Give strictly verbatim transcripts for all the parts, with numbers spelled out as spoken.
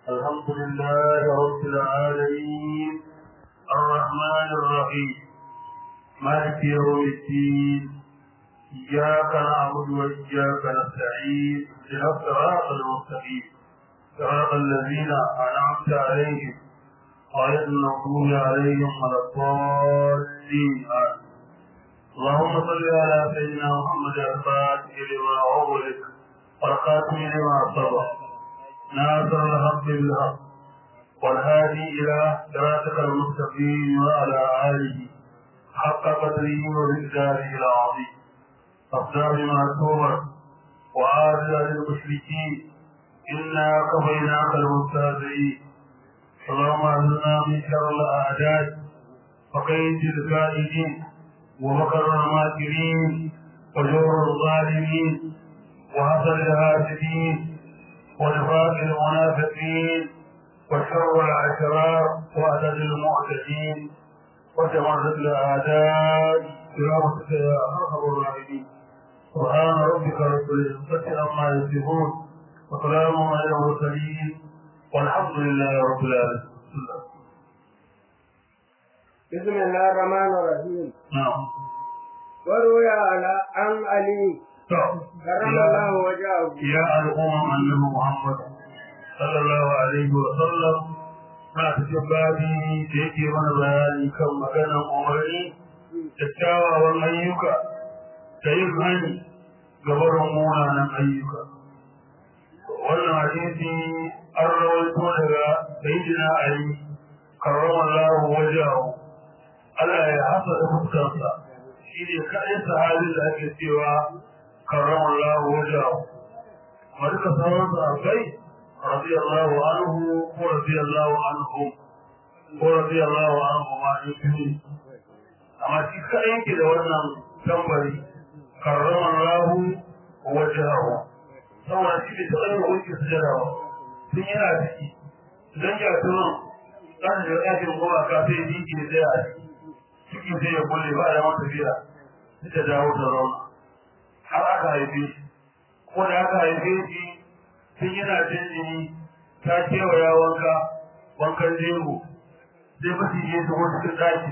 الحمد لله رب العالمين الرحمن الرحيم مالك يوم الدين إياك نعبد وإياك نستعين اهدنا الصراط المستقيم صراط الذين أنعمت عليهم غير المغضوب عليهم ولا الضالين آمين. اللهم صل على سيدنا محمد الفاتح لما أغلق والخاتم لما سبق ناصر الحق بالحق والهادي إلى صراطك المستقيم وعلى آله حق قدره ومقداره العظيم. أصدار ما تؤمر وعاد للمشركين إنا كفيناك المستهزئين. اللهم أعذنا من شر الأعداء وكيد الكائدين ومكر الماكرين وجور الظالمين وحسد الحاسدين ونفاق المنافقين وشر الأشرار وعدد المعتدين وتمرد الأعداء برحمتك يا أرحم الراحمين. سبحان ربك رب العزة عما يصفون وسلام على المرسلين والحمد لله رب العالمين. بسم الله الرحمن الرحيم. نعم. وروي على عن علي كرم الله وجهه يا الأمم أنه محمد صلى الله عليه وسلم na cikin babi da yake mana bayani kan maganar umarni da kyawawan ayyuka da yin hani ga barin munanan ayyuka. Wannan hadisi an rawaito daga sayyidina Ali karramallahu wajhahu, Allah ya hasada fuskarsa, shi ne kaɗai sahabin da ake cewa karramallahu wajhahu. Amma duka sauran sahabbai radiyallahu anhu ko radiyallahu anhum ko radiyallahu anhu ma in amma shi kaɗai yake da wannan tambari karramallahu wajhahu, saboda shi ne ta ɗaya wuce sujada ba tun yana ciki idan ya tuno ɗan da ɗakin goma ka sai jiki ne sai a ciki sai ya kulle ba da mata biya sai ta dawo ta zauna har aka haife shi, ko da aka haife shi tun yana jin jini ta kewaya wanka wankan jego sai mafi yi shigo cikin ɗaki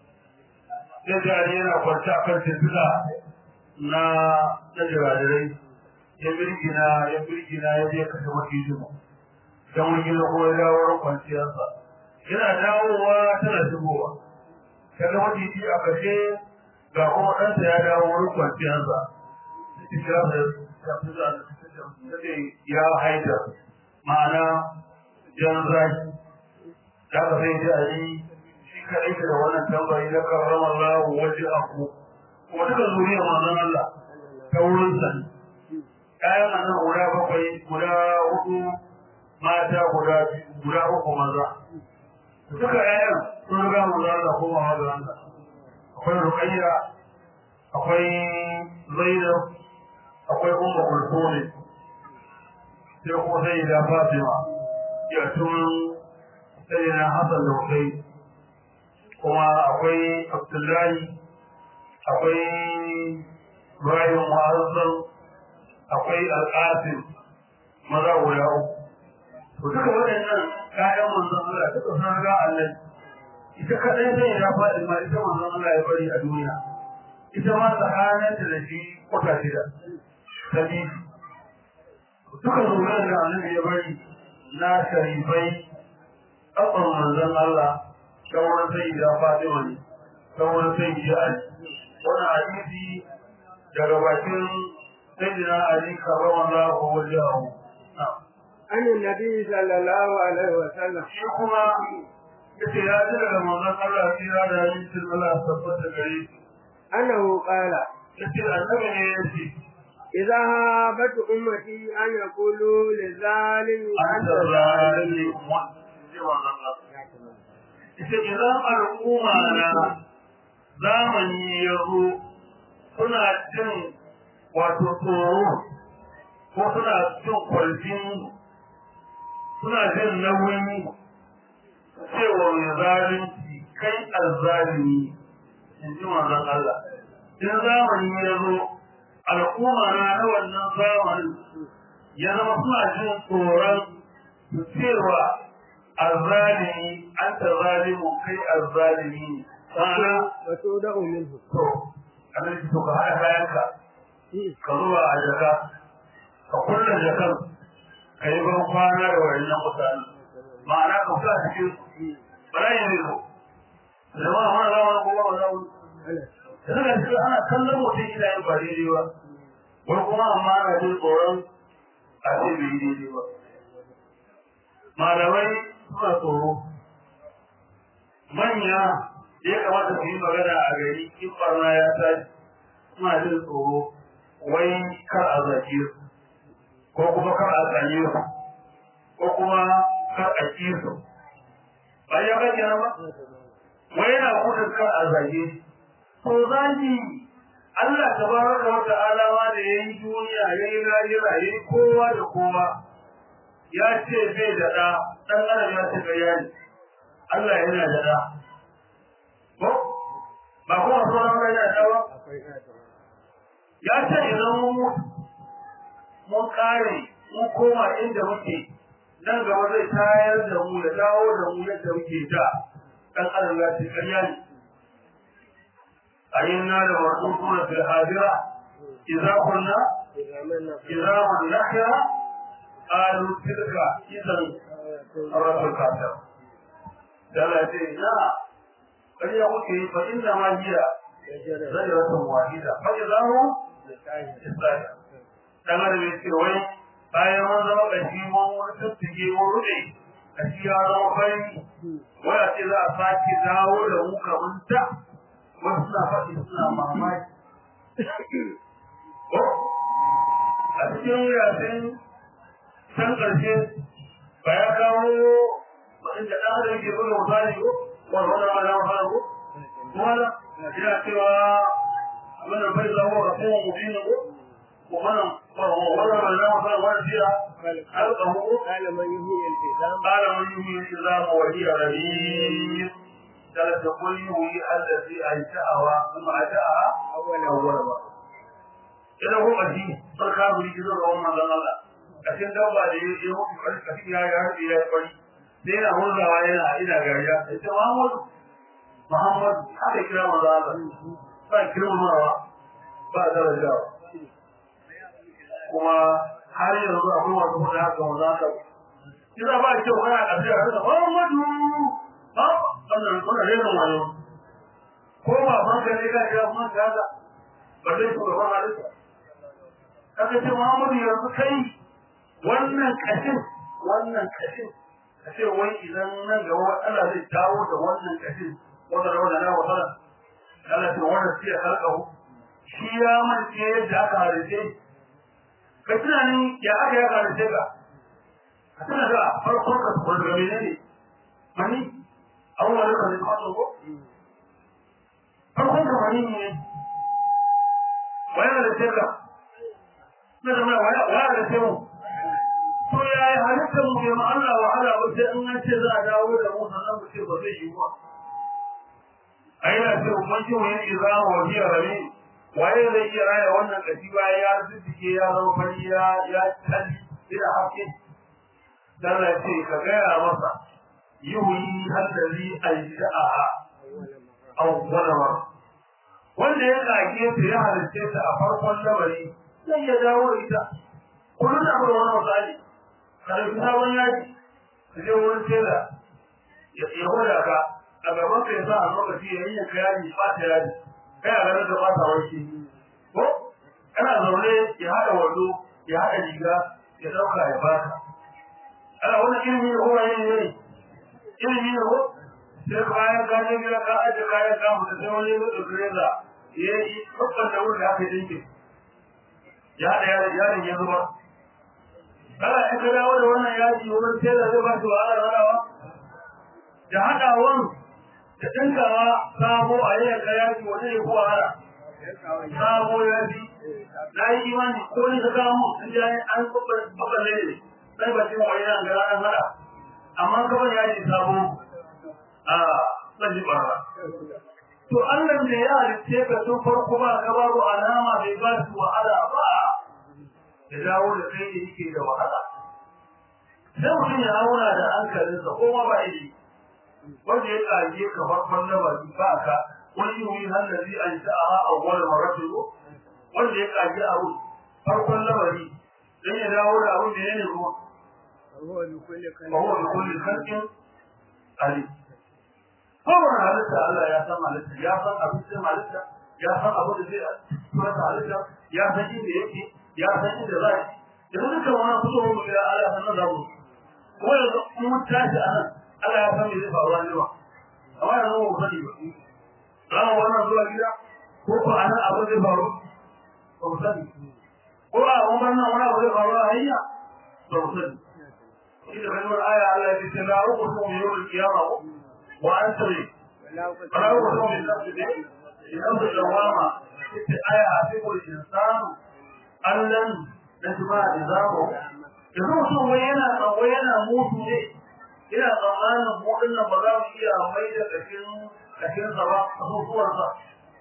sai jari yana kwanci a kan shimfiɗa na na jiradirai ya birgina ya birgina ya je kashe macijin don wurgina ko ya dawo wurin kwanciyarsa yana dawowa tana shigowa ta ga maciji a kashe ga kuma ɗansa ya dawo wurin kwanciyarsa cikin shafa ya fi za a ya haida ma'ana jan zaki da aka sai ji a yi shi kaɗai da wannan tambari na karramar lahu waje aku kuma duka zuriyar manzon Allah ta wurin sani ƴaƴan nan guda bakwai guda hudu mata guda guda uku maza duka ƴaƴan sun riga manzon Allah ko ma ga Allah. Akwai Ruqayya, akwai Zainab, akwai Ummu Kulthum, sai kuma sai da Fatima ya tun sai na Hassan da Husayn, kuma akwai Abdullahi, akwai Ibrahim Mu'azzam, akwai Al-Qasim, maza guda uku. To duka waɗannan ƴaƴan manzon Allah duka sun riga Allah. Ita kaɗai sai da Fatima ita manzon Allah ya bari a duniya. Ita ma tsakaninta da shi kwata shida. Ta biyu. Duka zuriyar da Annabi ya bari na sharifai ɗaukar manzon Allah ta wurin sai da Fatima ne, ta wurin sai da Ali. Wannan hadisi daga bakin sayyidina Ali karramallahu wajhahu. عن النبي صلى الله عليه وسلم. Shi kuma yace ya ji daga manzon Allah shi ya da yin Allah tabbata gare shi. أنه قال Yace annabi ne yace إذا هابت أمتي أن يقولوا للظالم أنت الظالم ita idan al'umma na zamani ya zo suna jin wato tsoro ko suna jin kwalfin suna jin nauyin cewa mai zalunci kai azzalimi in ji manzon Allah. In zamani ya zo al'umma na na wannan zamanin ya zama suna jin tsoron cewa azzalimi anta zalimu kai azzalimi sana wato da minhu to annabi to ka hada kayanka ka zuwa a jaka ka kullum jakan ka yi ban kwana da wayannan mutane ma'ana ka fita cikin barayin ne ko zama ma za mu kuma ba za mu daga cikin ana kallon mutum ina yin ba daidai ba wani kuma amma ana jin tsoron a ce bai yi daidai ba malamai suna tsoro manya ya kamata su yi magana a gari in barna ya tashi suna jin tsoro wai kar a zaki su ko kuma kar a tsanye su ko kuma kar a ƙi su ba ya kake na ba wai yana gudun kar a zage to zagi Allah tabaraka wa ta'ala ma da yayi duniya yayi lahira yayi kowa da kowa ya ce bai da da dan adam ya ce ƙarya ne Allah yana da da ko ba ko sauran rai da dawa ya ce idan mun mun kare mun koma inda muke nan gaba zai tayar da mu ya dawo da mu yadda muke da dan adam ya ce ƙarya ne ayyana da wasuna fil hadira idza kunna idza man nahya qalu tilka idan rabbul kafir dala ce na ƙarya kuke fa inna ma hiya zajratun wahida fa idza hum istaya dan adam ya ce wai bayan mun zama kashi mun wani tattige mun rude kashi ya zama fari wai a ce za a sake dawo da mu kamar ta wasu na faɗi suna mamaki a cikin yasin can ƙarshe ba ya kawo waɗanda ɗan adam ke buga misali ko wani wani wani wani wani ko wani yana cewa abin da bai zama ga kowa mutum ko ومن ولا من لا مثلا ولا فيها خلقه قال من يهي الالتزام قال من يهي الالتزام وهي رهيب قالت تقول يهي الذي انشاها ثم انشاها اول اول مره idan ko aji sarka buri gizo ga wannan dan Allah kashin dabba da yake mutu kai kashin ya ya harbi ya kwari sai yana hurzawa yana ina gariya sai Muhammad Muhammad haka kira manzo Allah ba kirmawa ba darajawa kuma har yanzu akwai wasu kuma haka wanda haka kisa ba kyau kana kafiya da Muhammadu ha wannan wannan ne wani ko ba ban ka ne ka kira kuma ka ga ba dai ko ba halin kaga ce Muhammadu yanzu kai wannan kashin wannan kashin kace wai idan nan gaba Allah zai dawo da wannan kashin wanda wanda na wala Allah ce wannan sai halka shi ya mace yadda aka halice kai tunanin ya aka ya halice ka a tuna da farkon ka ko daga menene mani awwal ka ne ka ko farkon ka mani ne waya da teka na da waya waya da temu to ya yi halittar mu ga Allah wa ala ba sai in an ce za a dawo da mu sannan mu ce ba zai yi ba ayyana ce mun ji wani izama wa biya rabi waye zai iya raya wannan kashi baya ya zuke ya zama fari ya ya tali ila haƙi dan la ce ka ga masa yuhi allazi ajdaha awwala mar wanda ya kage ta ya halice ta a farkon lamari sai ya dawo ita kullun da wannan misali kada ki sabon yaji sai wurin tela ya ya hoda ka a gaban ka yasa a lokaci yayin ya kai ba ta yaji kai a garin da ba ta wanki ko kana zaune ya hada wando ya hada riga ya dauka ya baka ana wannan ilimi ko wani ne ilimi ne ko sai kayan gaje gida ka aje kayan ka mu sai wani ne da greza yayi dukkan da wurin da aka dinke ya hada yarin ya zuba kana in ka dawo da wannan yaji wurin sai da zai ba shi wahala rawa da hadawan da dinkawa sabo a yayin da yaji wani ne ko wahala sabo yaji dai imani ko ne ka mu sun ji an kubbar babban ne sai ba shi wani nan ga ran hada amma kaban yaji sabo a sai bara to Allah ne ya halice ka tun farko ba ka babu alama bai ba su wahala ba da dawo da kai yake da wahala idan mutum ya auna da hankalinsa ko ma ba yi wanda ya kage ka farkon labari ba ka wani yi hannazi an sha'a a wani marafi wanda ya kage abu farkon labari dan ya dawo da abin da yake kuma huwa bi kulli huwa bi kulli khalqin ali kowane halitta Allah ya san halitta ya san abin da halitta ya san abin da zai tura halitta ya san inda yake ya san inda zai idan duka wannan fito mu ga Allah sanan da mu ko yanzu mun tashi anan Allah ya san me zai faru ne ba amma yanzu mu sani ba ranar wannan zuwa gida ko ko anan abin zai faru ba mu sani ko a wannan wani abu zai faru a hanya ba mu sani إذا كان الآية على الاتباع وقسم يوم القيامة وأنت لي فلا أقسم بالنفس دي النفس اللوامة آية حسيب الإنسان أن لن نجمع نظامه يقول سوى وينا وينا موت لي إلى زمان مؤمن بلام إيا ميدة لكن لكن صباح صور صح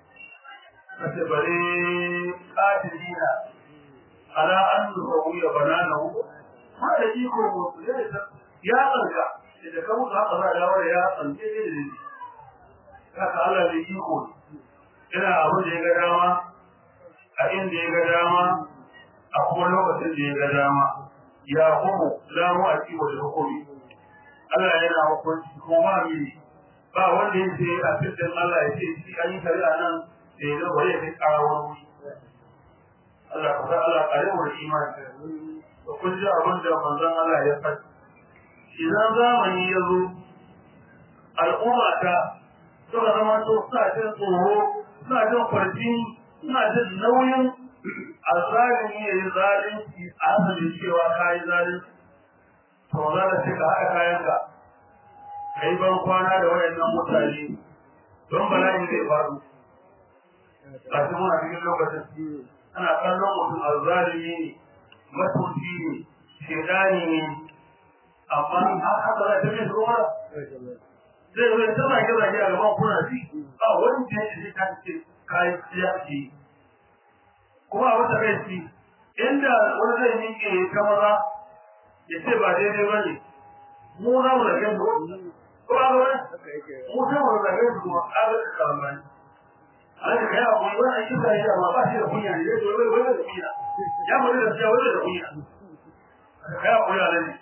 فتبري قاتلين على أن نسوي بنانه ma da iko mu ya tsanka da ka mutu haka za a dawo da ya tsanke ne da ne haka Allah da iko ina abu da ya ga dama a inda ya ga dama a kuma lokacin da ya ga dama ya kuma lamu a kiwo da hukumi Allah yana hukunci ko ma mi ba wanda ya ce a cikin Allah ya ce shi an yi shari'a nan da ya zo ya kai kawo wuri Allah ka sa Allah kare mu da imani da kun ji abin da manzon Allah ya faɗi idan zamani ya zo al'umma ta suka zama to suna jin tsoro suna jin kwarfi suna jin nauyin azalimi ya yi zalunci a hasalin cewa ka yi zalunci to za ka ce ka haɗa kayanka ka yi ban kwana da waɗannan mutane don bala'in zai faru a cikin muna cikin lokacin ana kallon mutum azalimi ne matuci ne shedani ne amma har haka za ta mai zuwa zai zai ta zage zage a gaban kuna shi ba wani da ya ta ce kayan siyasi kuma a wata kai shi inda wani zai miƙe ta maza ya ce ba daidai ba ne mu na mu zage su ko ba wani mu ta mu zage su kuma ƙarar da kalamani a da kai abu wani aiki da ya ma ba shi da kunya ne zai wani wani da kunya ya mu da siya wani da kunya kai abu ya ne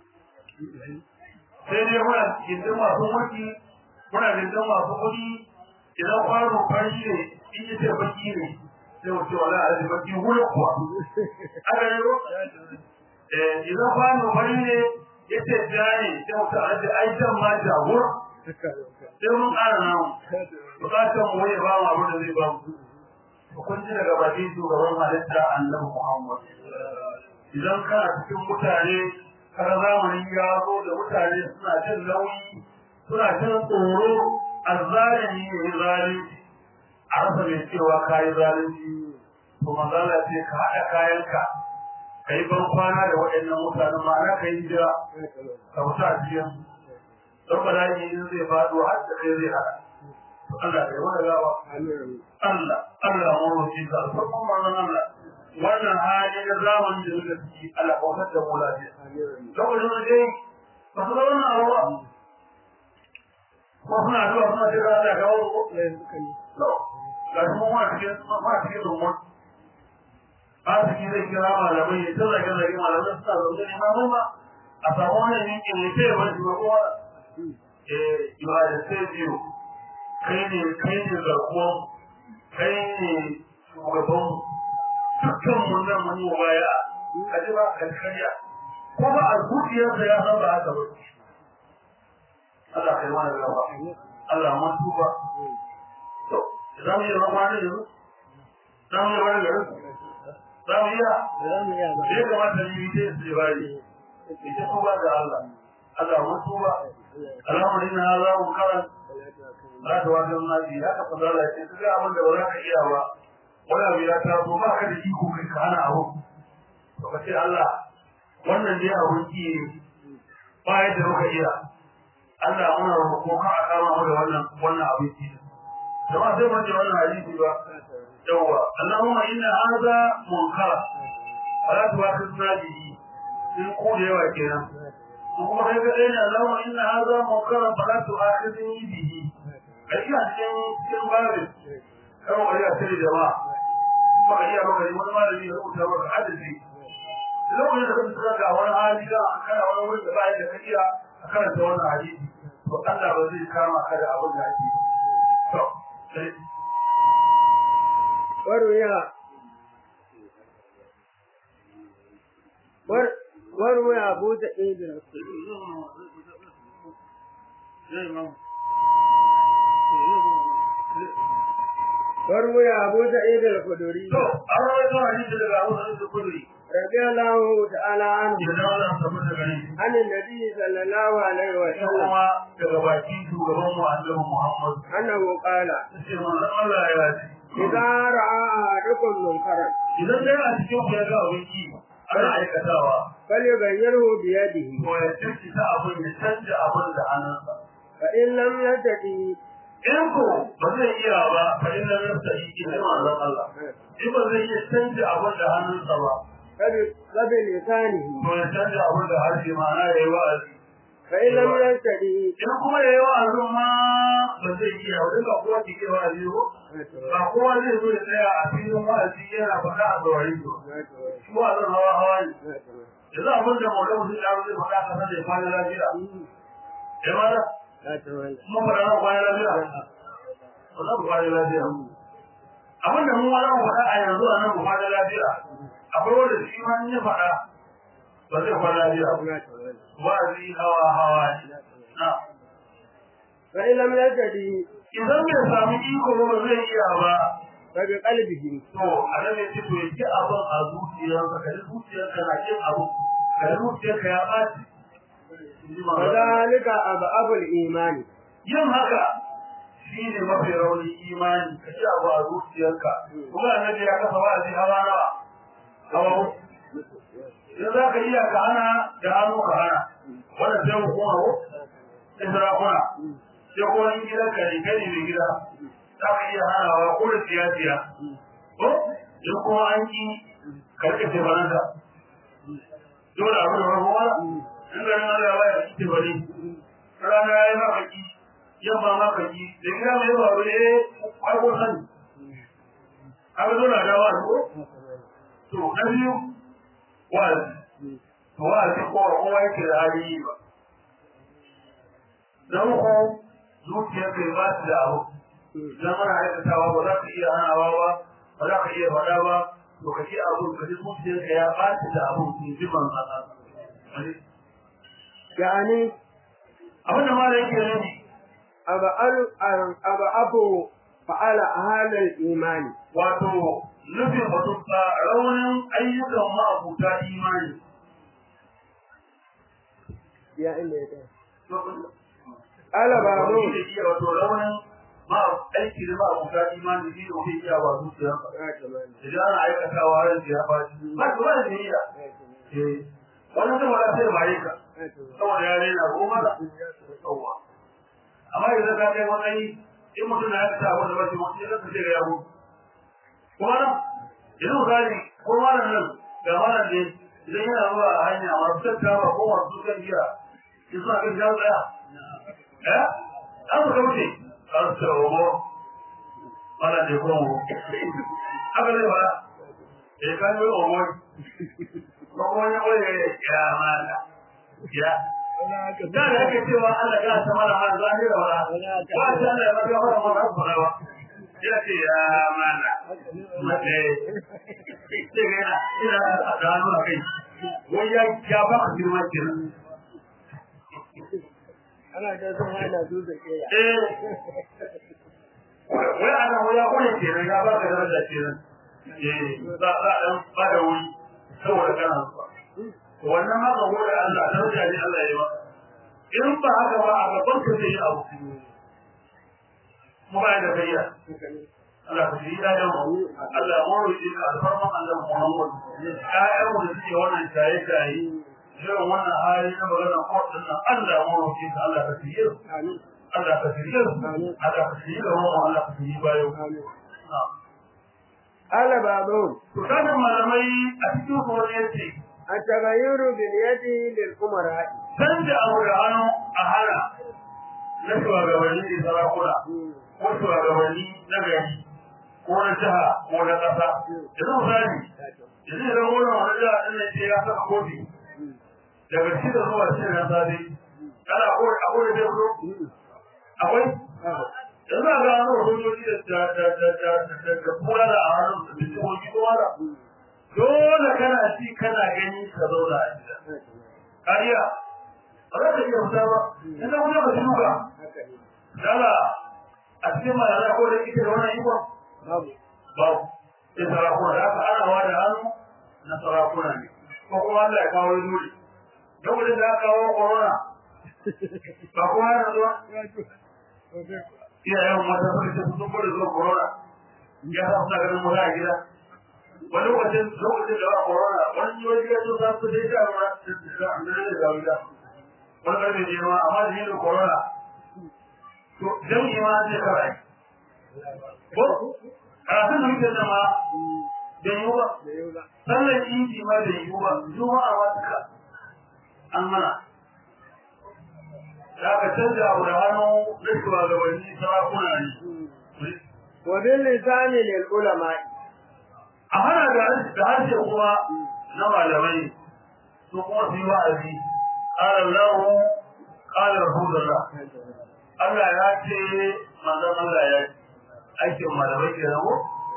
sai dai muna gindin masu mulki muna gindin masu kuɗi idan kwano fari ne in yi ce baki ne sai mu ce wala a ji baki hula kuwa aka yi ro idan kwano fari ne ya ce ja ne sai mu ce a ji aijan ma jagor sai mun ƙara namu bukatar mu wani ba mu abin da zai ba mu kun ji daga bakin shugaban halitta annabi Muhammad idan kana cikin mutane kada zamanin ya zo da mutane suna jin nauyi suna jin tsoro azzalimi ne zalunci a rasa mai cewa kayi zalunci to manzala ce ka haɗa kayanka ka yi ban kwana da waɗannan mutane ma'ana ka yi jira ka wuta a cikin don ba daji in zai faɗo har da kai zai haɗa Allah ka yi mana gawa Allah Allah mu roƙi ka farkon manzon Allah wannan hali na zamani da muka ci Allah kawar da mu lafiya lokacin da dai ba su zama na ruwa ko suna zuwa suna jira da gawo ko ga shi mun ma cikin ma cikin rumon ba su ki zai kira malamai ya ta zage zage malamai suna zaune ne ma ma a samu wani yankin ne sai ya bar shi ba kowa eh you are the savior kai ne kai ne garkuwan kai ne shugaban dukkan mun nan mun yi baya a ji ba kan kariya ko ba a zuciyarsa ya san ba haka ba Allah kai mana gaba Allah mun tuba to za mu yi rama ne yanzu za mu yi wani garin za mu yi ya ya kamata ni yi su yi bari ita tuba da Allah Allah mun tuba al'amarin na za mu karan za ta wajen nabi ya ka fadala ya ce kaga abin da ba za ka iya ba wani abu ya taso ba ka da iko kai ka hana abu to ka ce Allah wannan dai abun ki ba yadda muka iya Allah muna roƙo ka a kama mu da wannan wannan abin ki jama'a sai mun ji wannan hadisi ba yawa Allahumma inna hadha munkar wala tuwaqidna bihi in ku da yawa kenan kuma kai ga dai Allah inna hadha munkara fala tu'akhidni bihi ai a cikin cikin babin kawai wani a cikin jama'a kuma kai ya maka wani malami ya rubuta maka hadisi lokacin da kake tsaka wani hali da kana wani wurin da ba ya da kaciya a karanta wannan hadisi to Allah ba zai kama ka da abin da ake to sai warwaya war warwaya Abu Sa'id warwaya Abu Sa'id al-Khudri to an rawaito hadisi daga Abu Sa'id al-Khudri رضي الله تعالى عنه عن النبي صلى الله عليه وسلم أنه قال إذا رأى أحدكم منكرا فليغيره بيده فإن لم يستطع in ko ba zai iya ba fa inna nafsi ila Allah in ba zai iya canja abin da hannunsa ba kabe lisani to ya canja abin da harshe ma na yayi wa'azi fa illa min tadi in kuma yayi wa'azi ma ba zai iya ba duka kowa ke yi wa'azi ko ba kowa zai zo ya tsaya a filin wa'azi yana faɗa a gawarin to shi wa'azin hawa hawa ne yanzu abin da maulana sun yaro zai faɗa ka sanar da kwana lafiya ya mara kuma faɗa na kwana lafiya ba za ku kwana lafiya abin da mun wani faɗa a yanzu a nan ku kwana lafiya akwai wanda shi ma ya faɗa ba zai kwana lafiya wa'azi hawa hawa na fa illa min tadi idan bai samu iko ba zai iya ba daga kalbihi to annabi ya ce to yake abin a zuciyarka ka ji zuciyarka na kin abu ka ji zuciyarka ya ɓaci kadalika abul imani yin haka shi ne mafi rauni imani ka ji abu a zuciyarka kuma annabi ya kasa wa'azi hawa nawa hawa idan za ka iya ka hana da hannu ka hana wanda sai hukuma ko sai sarakuna sai kuma in gidanka ne kai ne mai gida za ka iya hanawa ko da siyasiya ko in kuma an ki karka ce bananta dole abu da farko wala in garin Allah ba ya ci bane rana ya maka ki yamma maka ki da gida mai ba wuri eh ko san abu dole da wa ko to na biyu wa'azi to wa'azi ko kowa yake da hali ba dan ko zuciya kai ba ta da abu dan mana aikatawa ba za ka iya hanawa ba ba za ka iya faɗa ba to ka ji abu ka ji zuciyarka ya ba ta da abu in ji ban Allah yani abin da mala yake nufi aba al aba abu fa'ala ahlul imani wato nufin wato raunin ayyukan ma'abuta imani ya inda ya ala babu wato raunin ma aiki da ma'abuta imani shi ne wani iya ba zuciya idan ana aikatawa har ya ba shi ba su ba da niyya wani zama da sai ba ka saboda ya rena goma da tsawa amma idan ka kai wani in mutum na aikata wanda ba shi wani ya zai ga yabo kuma nan idan misali ko malam nan ga malam ne idan yana zuwa a hanya masu tattawa ko masu kan gira in suna kan jawo tsaya eh an su kauce an su tsawo malam ne ko mu haka zai fara eh kan yi omo ko wani wani ya mala ya da da ake cewa Allah ya ta mala har zahira wala ba ta Allah ya maka fara mana fara ba ya ce ya mala mace ce ga ina da hannu a kai wai ya ya ba ka girma kenan ana da zan hana duka ke ya eh wai ana waya ko ne kenan ya ba ka daraja kenan eh za za dan ba da wuri saboda kana wannan haka wuri Allah daraja ne Allah ya ba in ba haka ba a gaban ka zai abu mu ba da kariya Allah ku yi da mu Allah mu roƙi ka alfarma Allah Muhammad ayar mu da suke wannan tayi tayi irin wannan hali na magana ko din nan Allah mu roƙi ka Allah ka tiye amin Allah ka tiye amin Allah ka tiye mu Allah ka tiye bayo amin ala babu to kana malamai a cikin ko ne yace at-taghayyuru bil yadi lil umara canja abu da hannu a hana na shugabanni da sarakuna ko shugabanni na gari ko na jiha ko na ƙasa yanzu misali yanzu idan wannan wani jiha ɗin nan ce ya saka kofi daga shi da zuwa shi na safe ana akwai akwai da zai fito akwai yanzu a ga hannun sojoji da da kura da a hannun da bishiyoyi ko wala dole kana ci kana gani ka zauna a gida kariya ba za ka iya fita ba yanzu kuma ka ci duka dala a cikin malala ko da ita da wannan ikon babu babu sai sarakuna da aka ana wa da hannu na sarakuna ne ko kuma Allah ya kawo dole lokacin da aka kawo corona ba kuma yana zuwa iyayen mata suka ce sun bada zuwa corona ya sa suna ganin mura a gida wani lokacin lokacin da ba corona wani yiwuwa gida sun sa su dai da ruwa da amina da gawida wani karfe ne ma amma da yin corona to jami'i ma zai kawai ko karatun da muke zama da yiwu ba sallar inji ma da yiwu ba juma'a ma duka an mana da aka canza abu da hannu na shugabanni sarakuna ne wadin lisani lil ulama a hana da harshe kuma na malamai su kuma su yi wa'azi qala Allahu qala Rasulullah Allah ya ce manzon Allah ya ce aikin malamai ke rago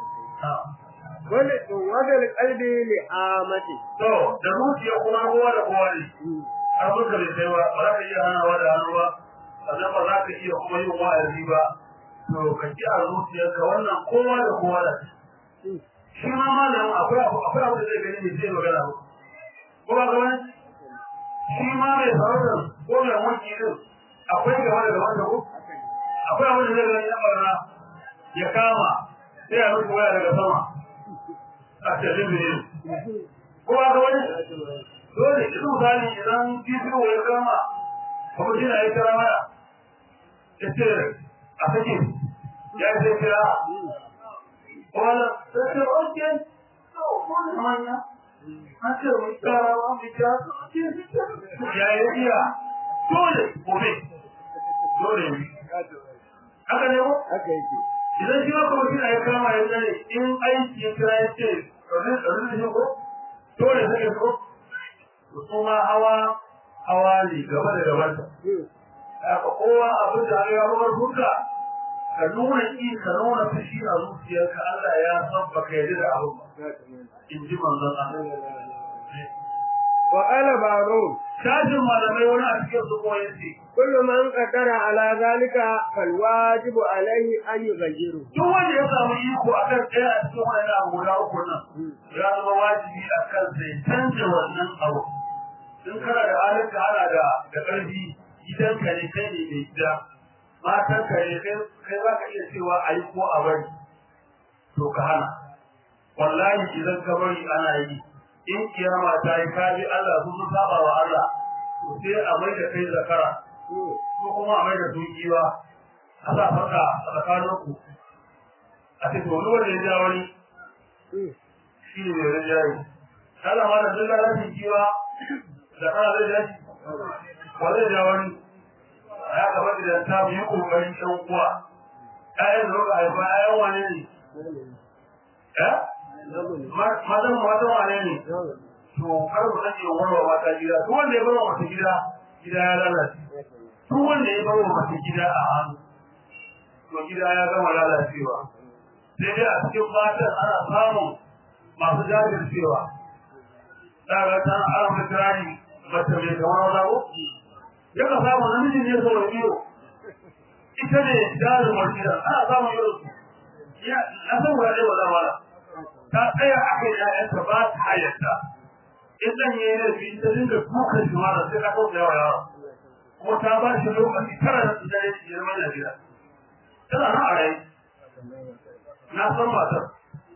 wanda wadal qalbi li amati to da zuciya kuma kowa da kowa ne har muka da sai ba ba za ka iya hanawa da hannu ba sannan ba za ka iya kuma yin wa'azi ba to ka ji a zuciyarka wannan kowa da kowa da shi ma malamin akwai abu akwai abu da zai gani mai zai magana ba ko ba ga wani shi ma mai sarautar ko mai mulki din akwai gaba da gaban da ko akwai abu da zai gani ya barna ya kama sai a rufe waya daga sama a talibin ko ba ga wani dole idan misali idan bidiyo ya kama kuma shi na yi kira maya ya ce a sake ya ce kira wala sai ce oke to wani manya a ce mai kara wa mai kira ya yi iya dole gobe dole ne haka ne ko idan shi ma kuma shi na yi kama ya tsare in aiki ya kira ya ce ɗarin da shi ko dole sai ko kuma hawa hawa ne gaba da gabanta aka kowa abin da ya bar hurka ka nuna ki ka nuna fushi a zuciyarka Allah ya san baka yarda da abu ba in ji manzon Allah wa qala ba'dhum shajin malamai wani a cikin su kuma yace kullu man qadara ala zalika fal wajibu alayhi an yughayyiru duk wanda ya samu iko akan ɗaya a cikin wannan abu guda uku nan ya zama wajibi akan sai canja wannan abu in kana da halin ka hana da da ƙarfi gidan ka ne kai ne mai gida matan ka ne kai kai za ka iya cewa a yi ko a bari to ka hana wallahi idan ka bari ana yi in kiyama ta yi ka bi Allah sun sun saba wa Allah to sai a mai da kai zakara ko kuma a mai da dukiwa a sa farka a tsakanin ku a ce to wanda ya ja wani shi ne mai rinjaye kada ma da duk lalacin kiwa da kana zai dace ko zai ja wani ya gaba da ta mu yi kokarin ɗan uwa ƴaƴan da muka haifa ƴaƴan wane ne eh madan madan wane ne to kar mu sake warwa mata gida duk wanda ya bar mata gida gida ya lalace duk wanda ya bar mata gida a hannu to gida ya gama lalacewa sai dai a cikin matan ana samun masu jajircewa daga ta ana mutarani mace mai kamar wani abu ya ka samu namiji ne sau da biyu ita ne jarumar gida ana samun yau ya na san wurare wa zama ta tsaya a kai ƴaƴanta ba ta hayyata in ɗan yi laifi ta dinga dukan shi ma da sai ka kawo yawa yawa kuma ta ba shi lokaci tara da su dare shi girman da gida tana nan a rai na san matar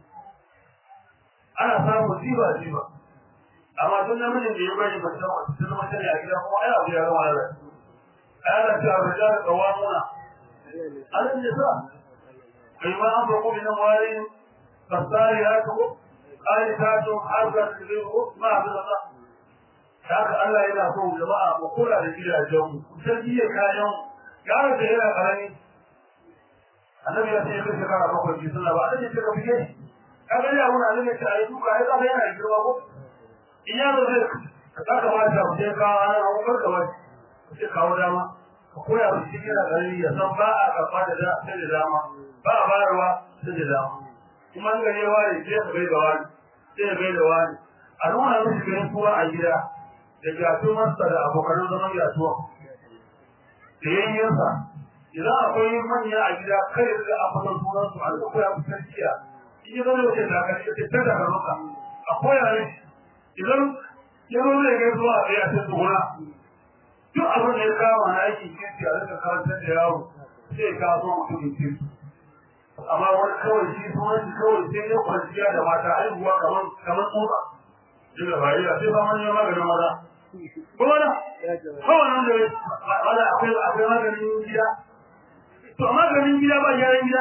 ana samun jiba jiba amma tun namijin da ya bari ba ta wata zama ta ne a gida kuma ai abu ya gama da rai ai ana cewa rijar qawamuna alin nisa kai ma an farko min amwalin fasariyatu qalitatu hazat lihu ma hadha haka Allah yana so jama'a mu kula da gidajen mu tarbiyya kayan yaron da yana karami annabi ya ce kai shekara bakwai ki sunna ba annabi ce ka fike kaga ya wuna annabi ce ai duka ai kaga yana girma ko in yaro zai ka kamata mu je ka ana abu barka ba sai kawo dama ka koya mu cikin da karami ya san ba a kafa da da sai da dama ba a bayarwa sai da dama kuma an gare wani sai ka bai da wani sai bai da wani a nuna musu ganin kowa a gida da gatumarsa da abokan zaman gatuwa da yayyinsa idan akwai manya a gida kai da abokan sunansu a duka koya musu tarkiya in yi zama wace da kan yake tada da maka a koya ne idan ya zo zai gai zuwa a tsaye a cikin gona duk abin da ya kama na aikin kirki a rika karantar da yaro sai ka zo mutumin kirki amma wani kawai shi sunan shi kawai sai ya kwanciya da mata haihuwa kamar kamar tsotsa daga bayyana sai ba manyan maganin maza kuma na kawai nan da wala akwai akwai maganin gida to maganin gida ba yaran gida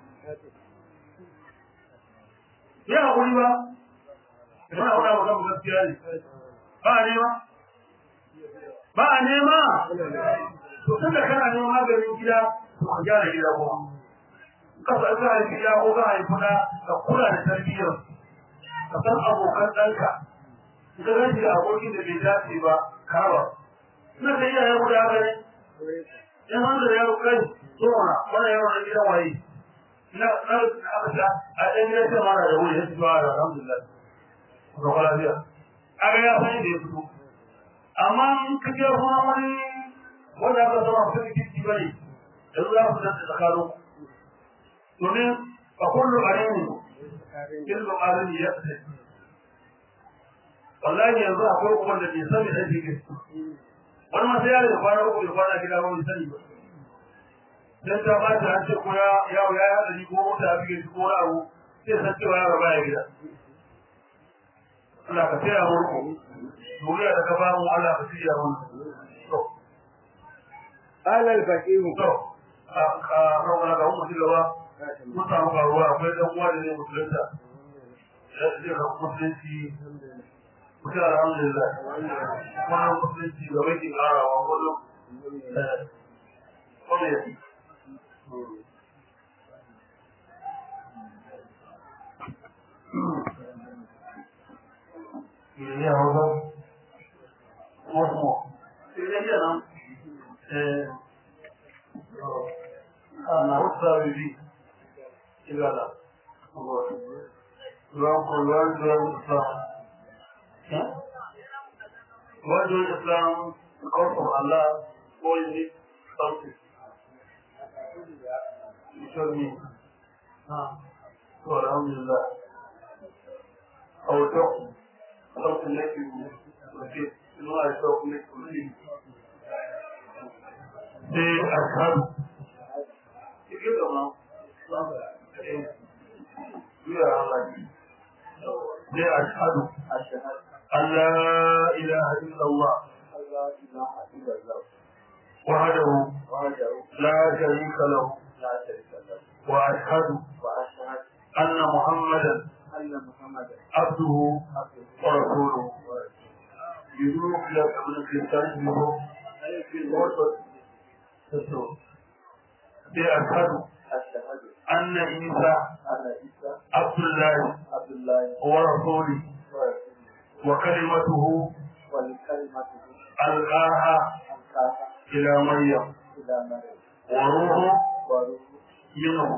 ya hakuri ba ina haɗa maka gaskiya ne ba a nema ba a nema to tunda kana neman maganin gida to ka gyara gida kuma ka sa ka haifi gida ko ka haifi na ka kula da tarbiyyar ka san abokan ɗanka idan ran da abokin da bai dace ba kawa ina da iyaye guda gare in an da yaro kai tsora wannan yaro da gidan waye na na aka ta a ɗan gidan sai mara da wuri ya fito alhamdulillah ko kala biya aga ya san da ya fito amma in ka ga kuma wani wanda aka zama mutum kiki bane da za ku da tsakaro domin fa kullu arini ilmu arini yaqti wallahi yanzu akwai kuma da bai sani da yake wani ma sai ya da fara uku da kwana gida ba mai sani ba dan ta ba ta an ce ko ya yawo ya hada ni ko mota bige shi ko abu sai san cewa ya ba ya gida Allah ka tsaya mu duniya da ka ba mu Allah ka tsaya mu to ala al-faqih to a a rawala ga mu dilawa mun samu karuwa akwai dan uwa da ne musulunta sai ka musulunci kuka alhamdulillah wannan musulunci ga bai karawa kullum eh kome ya hawo mo ile ya nan eh ana wata bibi ilala Lo kolwan do Islam What do Islam because of Allah or is it something? You told me. Ah, so alhamdulillah. I will talk something like you okay. You know I talk next to you. Say ashhadu. You get them now. We are Allah. Say ashhadu. Ashhadu. لا إله إلا الله وحده لا شريك له وأشهد أن محمدا عبده ورسوله يدوك لك من الكريستان بأشهد أن عيسى عبد الله ورسوله وكلمته ألقاها إلى مريم وروح منه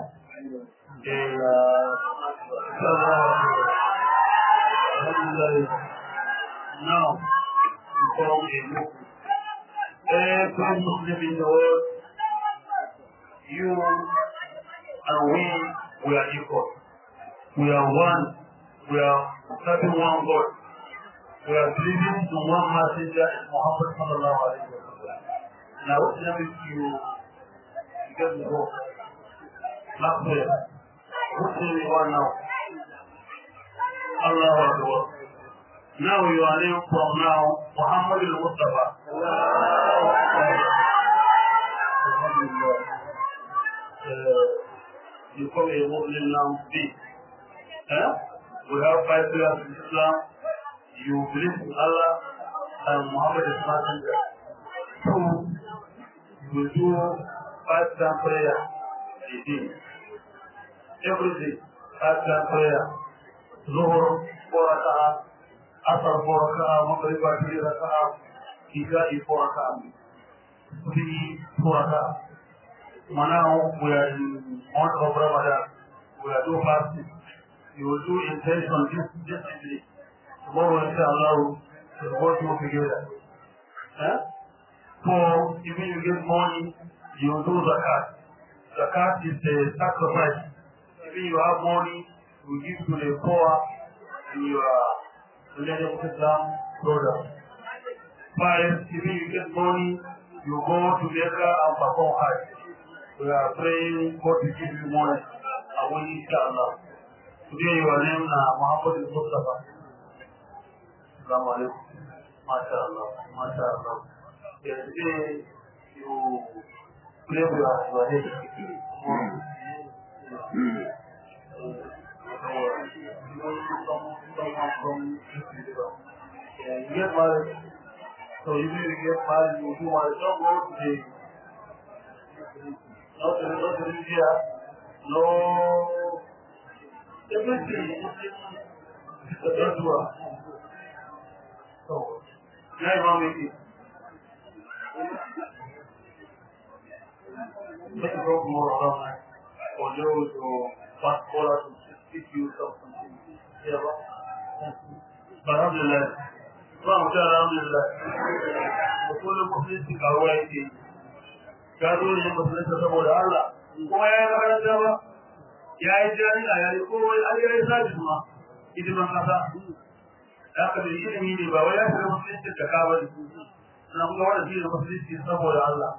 Now, from a every Muslim in the world, you and we, we are equal. We are one. We are serving one God. We are believing in one messenger, Muhammad sallallahu alaihi wasallam. Now, what name is you? You get the book. Not there. What name you are now? Allah Akbar. Now you are named from now Muhammad al-Mustafa. Uh, you call a Muslim now, B. Eh? We have five pillars in Islam. You believe in Allah Muhammad Ismail. Two, you do five time prayer a day. Every day, five time prayer. Zuhur, four rak'ah, Asr, four rak'ah, Maghrib, three rak'ah, Isha, four rak'ah. Three, four rak'ah. Now we are in month of Ramadan. We are doing fasting. You will do intention this this evening. Tomorrow, inshallah, we will work together. Huh? So, if you get money, you will do zakat. Zakat is a sacrifice. If you have money, you give to the poor and you are related to Islam brother. Five, if you get money, you go to Mecca and perform Hajj. We are praying God to give you money. And we inshallah. Today your name is Muhammad Mustafa. Assalamu alaikum. MashaAllah. MashaAllah. Yes, today you play with us. You are here. You get married. So if you get married, you do married. Don't go today. Not to not to India. No. Everything. Don't do it. So, now you want me to make it go more around for those who fast scholars to teach you something. Yeah, but alhamdulillah. Alhamdulillah. The full Muslims in our way. Gado ne musulunta saboda Allah kuma ya yi makaranta ba ya yi jami'a ya yi kowai an yi sabis ma hidiman kasa da aka da ilimi ne ba wai ya shiga musulunci da ka bane na kuma wanda shi ne musulunci saboda Allah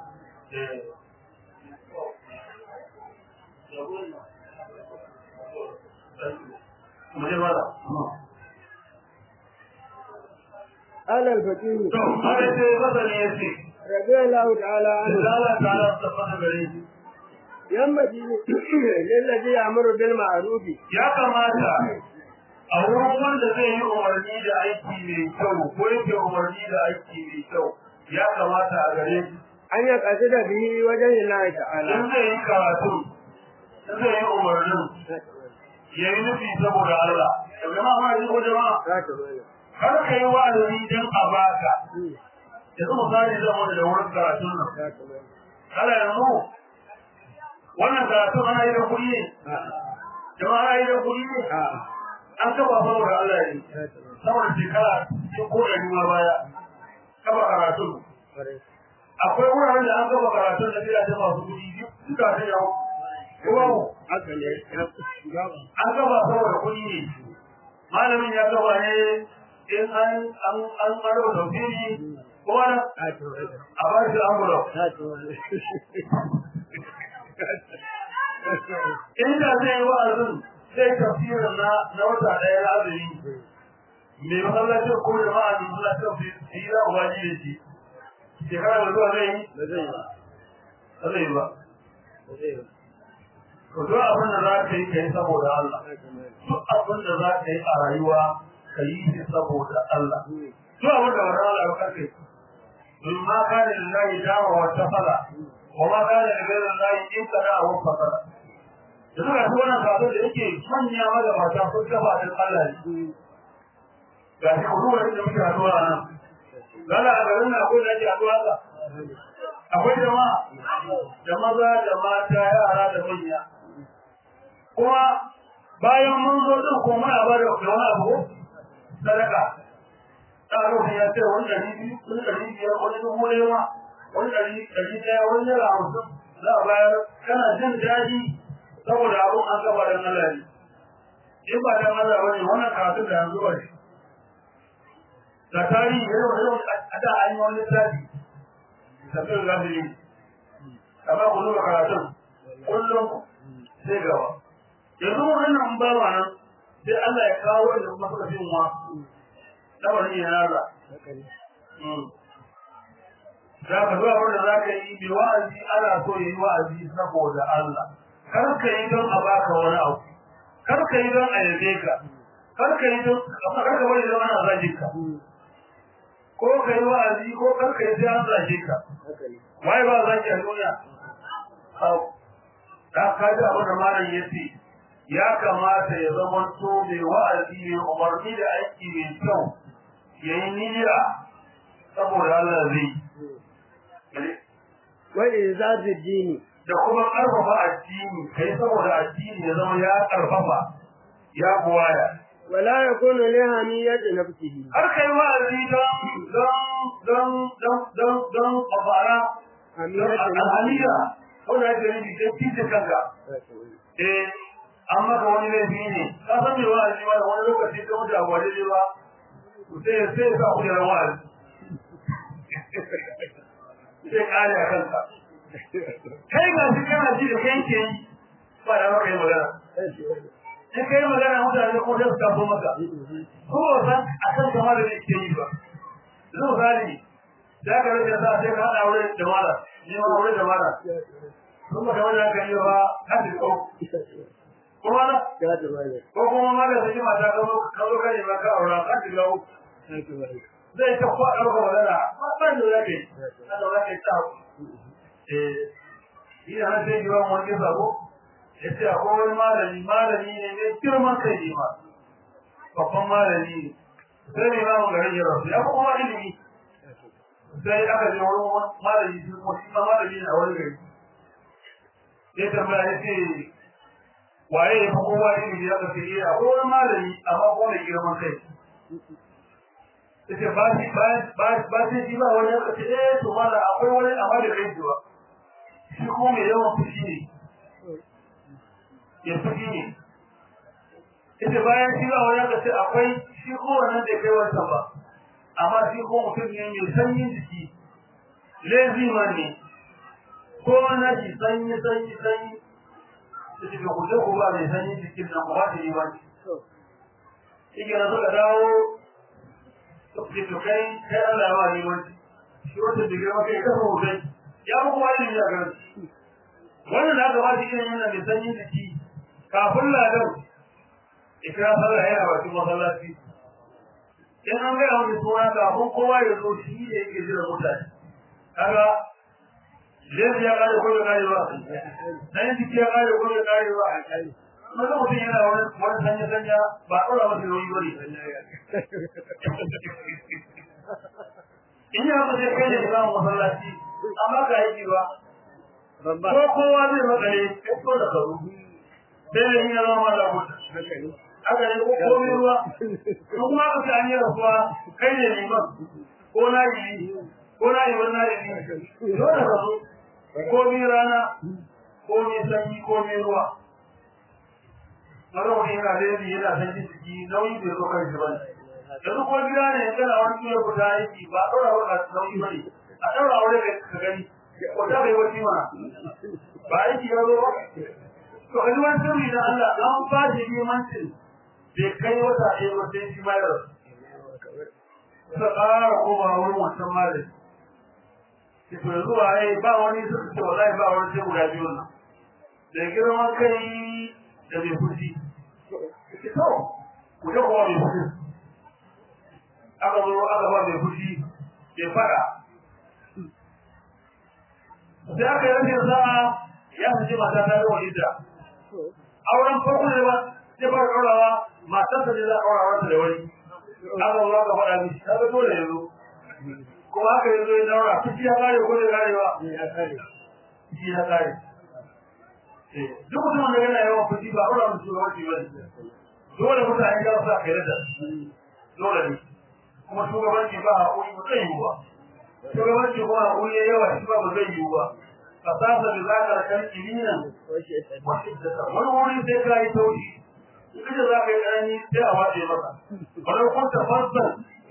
قال الفقيه هذا شيء مثلا يسير رضي الله تعالى عنه الله تعالى استفاد بريد ينبغي للذي يأمر بالمعروف يا kamata a wurin wanda zai yi umarni da aiki mai kyau ko yake umarni da aiki mai kyau ya kamata a gare shi an ya kasu da bihi wajen Allah ta'ala in zai yi karatu in zai yi umarnin ya yi nufi saboda Allah da jama'a ma yi ko jama'a kar ka yi wa'azi don a baka yanzu misali zan wani da wurin karatun nan kala yanzu wannan karatun ana yi da kuɗi ne jama'a ana yi da kuɗi ne an kafa saboda Allah ne saboda shekara cikin ko ɗari ma baya kafa karatun akwai wuraren da an kafa karatun da biya ta masu kuɗi duka ta yawo kuma an kafa saboda kuɗi ne malamin ya kafa ne in an an an maro tafsiri kuma a ba shi ambulo inda zai yi wa'azin zai tafsirin na na wata ɗaya na azumi mai masallacin ko da ma'a ne suna tafsiri su yi za a waji da shi shekara da zuwa zai yi ba zai ba ba zai ba to duk abin da za ka yi ka yi saboda Allah duk abin da za ka yi a rayuwa ka yi shi saboda Allah duk abin da wani Allah ya karfe مما كان لله دام واتصل وما كان لغير الله انتهى وانفصل da suka ci wannan sabon da yake manya magabata sun kafa da Allah ne ga shi kuma wani da muke haduwa nan gala a garin na akwai da ake haduwa ka akwai jama'a da maza da mata yara da manya kuma bayan mun zo din kuma muna ba da wani abu sadaka tsaro ya ce wani ɗari biyu wani ɗari biyar wani dubu nema wani ɗari ɗari ɗaya wani naira hamsin za a bayar kana jin daɗi saboda abun an gaba da Allah ne in ba dan Allah bane wannan karatu da yanzu bane da tarihi yau yau a da an yi wani littafi tafsir gafiri amma ku duba karatun kullum sai gaba yanzu wannan ba ma nan sai Allah ya kawo wanda kuma suka fi mu lamarin ya nada za ka zuwa wanda za ka yi mai wa'azi ana so yi wa'azi saboda Allah kar ka yi don a baka wani abu kar ka yi don a yabe ka kar ka yi don kar ka bari don ana zagin ka ko kai wa'azi ko kar kai sai an zage ka wai ba zaki a duniya da ka ji abin da malam yace ya kamata ya zama to mai wa'azi ne umarni da aiki mai kyau yayi niyya saboda Allah zai wani zazi dini da kuma karfafa addini kai saboda addini ya zama ya karfafa ya buwaya wala yakunu li hamiyati nafsihi har kai wa'azi don don don don don kafara hamiyya wanda yake nufi sai kice kanka eh amma ga wani laifi ne ka san me wa'azi ba wani lokaci ka mutu a gwade ne ba sai sai ka ku da wa'azi sai kare a kanka kai ga shi kana ji da kanke ba da maka yi magana in kai magana mutane ko da su kafo maka ko san a kan kamar da ke yi ba zan zali da ka rage sa sai ka hada wurin da mala ni ma wurin da mala kuma kamar da kan yi ba ka ji ko kuma na ko kuma ma da sai mata ka zo ka zo kai ba ka aura ka ji lawo zai ta kwa da magana ba ban da yake Allah ya kai ta eh ina har sai jiwa mu ke sabo yace akwai wani malami malami ne mai girman kai ne ma babban malami sai ne ba mu garin yaro ya kuma ilimi sai aka je wani malami shi kuma shi malami ne a wani gari ya tambaya yace waye ya kuma wani ilimi ya kace eh akwai wani malami amma ko mai girman kai yace ba shi ba ba ba shi ba wani ya kace eh to mala akwai wani amma da kai jiwa shi kuma mai yawan fushi ne ya fushi ne ita bayan shi ba wani ka ce akwai shi ko wannan da kai wannan ba amma shi ko mutum ne mai sanyin jiki lazy man ne ko na shi sanyi sanyi sanyi ita ga ku ko ba mai sanyin jikin nan ba shi ba shi ke zo da dawo to kai kai Allah ya wani wani shi wata da girma kai ka so kai ya muku wani ya ga wannan da aka ba shi irin yana mai sanyin jiki kafin ladan ikra sallah yana ba cikin masallaci in an ga wani suna kafin kowa ya zo shi ne yake jira mutane kaga zai ya kare ko ya kare ba dan jiki ya kare ko ya kare ba maza mutum yana wani wani sanya sanya ba ɗora masa yoyi bane in ya ba sai kai ne ba masallaci amma ka yi ba ko kowa zai makale ko da karu sai ne ina zama da mutum aka ne ko komai ruwa ko kuma ka ta hanyar ruwa kai ne liman ko na yi ko na yi wannan ne dole ka zo komai rana komai sanyi komai ruwa mara wani yana da yadda yana san jiki nauyi bai zo kai ba yanzu ko gida ne kana wani tuyo guda yake ba ɗora wa nauyi bane a ɗaura wani ka gani ko ta bai wani ma ba yake ya zo to a ruwan sirri da Allah an ba shi limancin bai kai wata ɗaya ba sai shi mai da ta ƙara koma wurin wancan malami ki to yanzu ba ai ba wani suka ce wallahi ba wani sai guda biyu nan da girman kai da bai fushi ki to ku je kuma bai fushi aka zo aka ba bai fushi bai fada sai aka yi rashin sa'a ya sace mata ta yi walida auren farko ne ba sai fara ɗaurawa matarsa ne za a ɗaura wata da wani aka zo aka faɗa mishi ta ga dole yanzu kuma haka yanzu ya ɗaura fushi ya kare ko da karewa fushi ya kare duk mutum da yana yawan fushi ba ɗaura musu shugabanci ba dole mutane za su sa kai da dole ne kuma shugabanci ba a ƙuri ba zai yi ba shugabanci kuma a ƙuri ya yawa shi ba ba zai yi ba fasasa da zakar kan ilinan wani wuri sai ka yi taushi inda za ka yi ƙarni sai a wace maka wani kwanta fassan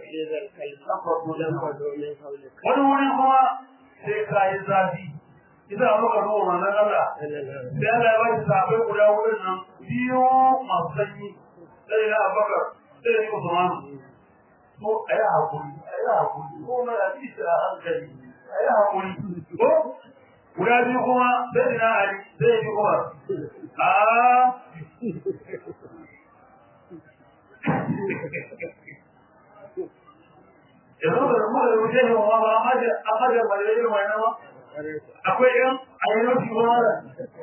wani wuri kuma sai ka yi zafi ita a maka zuwa wannan Allah sai Allah ya ba shi sabai guda wurin nan biyu masu sanyi sai na Abubakar sai ni Usman ko ayi hakuri ayi hakuri ko na hadisi a hankali ayi hakuri ko guda biyu kuma sai na Ali sai ni Umar a yanzu da mu da wuce ne ma ba amma da amma da ba da irin wannan ba akwai yan ayyukan su ba da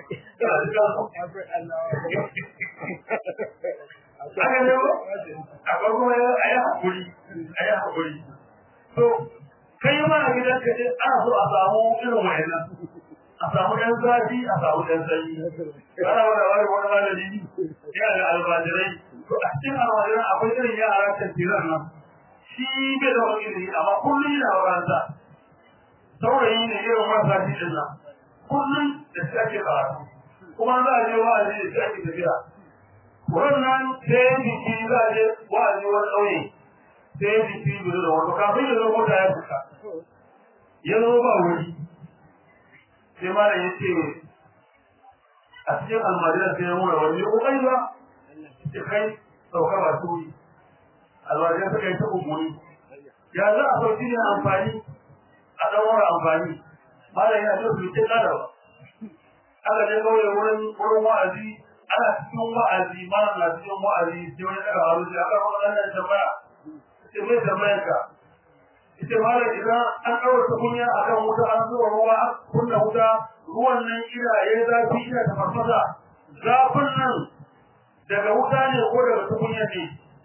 aka ne ba akwai kuma ayi hakuri ayi hakuri to kai ma a gidan ka dai ana so a samu irin wannan a samu ɗan zafi a samu ɗan sanyi ana wani wani wani malami ya da albajirai to a cikin albajirai akwai irin yara tantiran nan shi bai da wani ilimi amma kullum yana makaranta saurayi ne irin marasa cikin nan kullum da shi ake karatu kuma za a je wa'azi da shi ake tafiya wannan sai biki za a je wa'azi wani ƙauye sai biki biyu da wani kafin ya zo mota ya fita ya zo ba wuri sai ma da ya ce a cikin almajiran sai ya mura wani ya ƙoƙari ba ya kai sauka ba su yi almajiran suka yi ta ƙuƙuri ya za a sauki ne amfani a ɗan amfani ma da yana jin su ce ƙada ba aka je kawai wurin wurin wa'azi ana cikin wa'azi mana na cikin wa'azi sai wani daga haru sai aka kuma ɗan nan tambaya sai mai tambayar ka ita mara idan an ɗaura tukunya a kan wuta an zuwa ruwa an kunna wuta ruwan nan ina ya yi zafi ina ta farfasa zafin nan daga wuta ne ko daga tukunya ne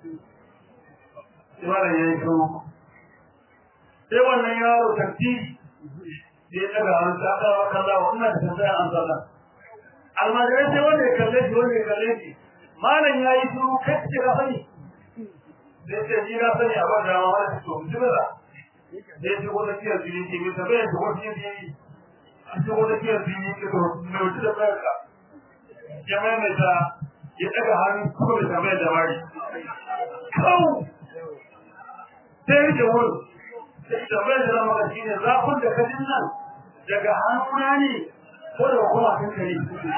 sai mara ya yi shiru sai wannan yaro tartibi da ya ɗaga hannu ta aka wa kalla wa ina da tambaya an zalla almajirai sai wanda ya kalle shi wanda ya kalle shi malam ya yi shiru kai ce ka sani sai ce ji na sani a ban dama wani to bismillah da ya shigo da kiyar jini ke mai tabayar da wasu yin jini a shigo da kiyar jini ke to mai wuce da bayarka ya maimaita ya daga hannu kuma da tabayar da mari kawo sai ya rike wani sai tabayar da maka shi ne zafin da kajin nan daga hannuna ne ko da kuma kan kare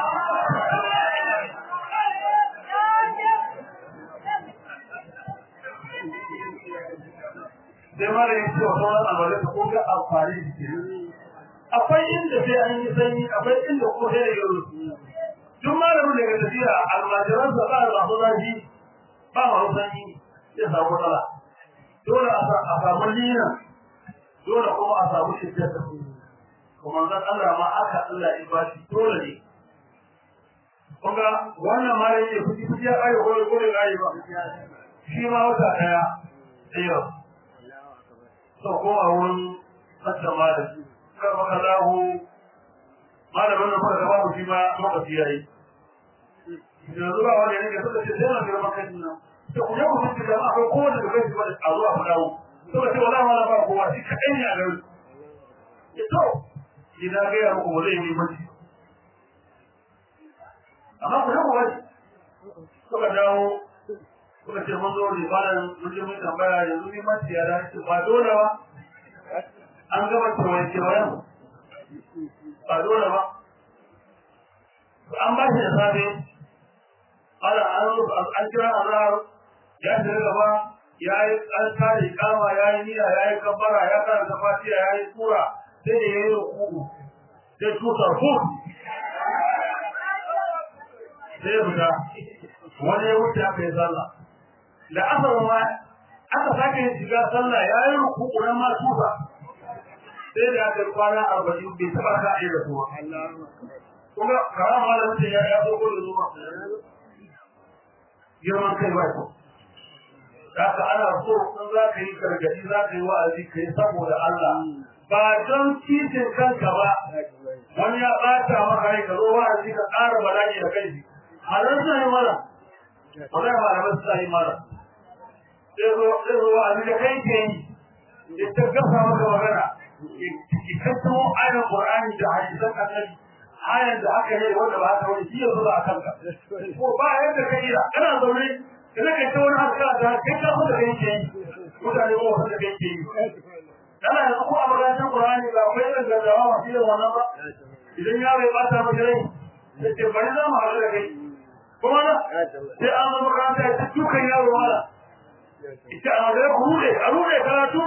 sai mara yin cewa sauran alwarai ta koga amfani da ke akwai inda sai an yi sanyi akwai inda kuma sai da yau duk malamin da ga tafiya almajiran sa ba da masu zafi ba masu sanyi ya samu matsala dole a samu liyan dole kuma a samu shiddar da su kuma zan Allah ma aka Allah ya ba shi dole ne kunga wannan ma yake fuji fuji ya kare ko ko ne kare ba shi ma wata daya ayo to ko a wurin hatta malami kar maka lahu malamin da fara babu shi ma lokaci yayi yanzu ba wanda yake suka ce sai na ga maka dinnan to ku yau ku da ma ko wanda da kai ba a zuwa mu dawo to ce wallahi wala ba kowa shi kadai ne a gari to idan ga yaro ko zai yi mace amma ku yau wani suka dawo suka ce mun zo ne bayan mun je mun tambaya yanzu ni mace ya da shi ba dole ba an gaba ta wani kewayen ba dole ba an ba shi da safe ala an kira azhar ya shiga gaba ya yi an tare kama ya yi niyya ya yi kabbara ya karanta fatiha ya yi sura sai da ya yi ruku'u sai tutar fu sai fita wani ya wuce aka yi sallah da asar ma aka sake yin shiga sallah ya yi ruku'u nan ma tuta sai da aka kwana arba'in bai taba ka a yi da kuma kuma kara ma da mutum ya ya zo da zuwa girman kai ba ko haka ana so in za ka yi gargadi za ka yi wa'azi ka yi saboda Allah ba don titin kanka ba wani ya ɓata maka rai ka zo wa'azi ka ƙara bala'i da kai halar suna yi mara wani ya malamai suna yi mara sai zo wa'azi da kai ke yi ya ta gasa maka magana ya tattamo ayan Qur'ani da hadisan annabi ayan da aka yi wanda ba ta wani shi ya zuba a kanka ko ba yadda ka yi kana zaune idan ka ta wani haska da kai ka fada kai ke yi mutane ba wanda kai ke yi kana yanzu ko a makarantar Qur'ani ba akwai irin gaggawa masu yin wannan ba idan yaro ya bata maka rai sai ce bari za mu haɗu da kai kuma na sai an zama makaranta ya ta dukan yaro mala ita a wajen ku rude a rude karatu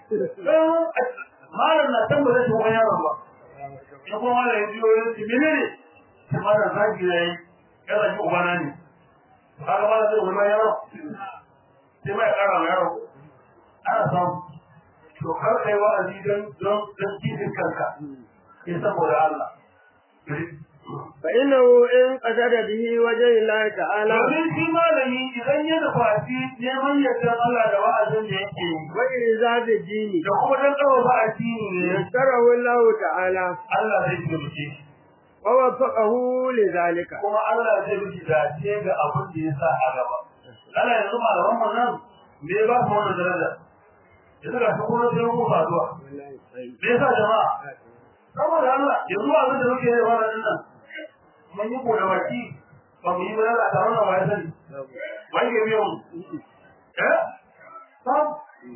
malam na san ba zai shi wani yaron ba ya kuma malam ya biyo ya ce mene ne sai malam zagi ya yi ya zagi ubana ne haka malam zai wani yaro sai mai ƙara ma yaro ana samu to kar kai wa'azi don don don cikin kanka in saboda Allah fa innahu in qasada bihi wajhi Allah ta'ala domin shi malami idan ya nufaci neman yardar Allah da wa'azin da yake yi wa izabi dini da kuma dan tsawo ba addini ne yasarahu Allah ta'ala Allah zai taimake shi wa wafaqahu li zalika kuma Allah zai miki dace ga abin da ya sa a gaba Allah yanzu malaman mu nan me ba mu wannan daraja yanzu ga kuma sai mu faduwa me yasa jama'a saboda Allah yanzu abin da muke yi wannan nan mun yi koda baki ba mu yi ba da ta wannan wai sani wai ke biyo eh sam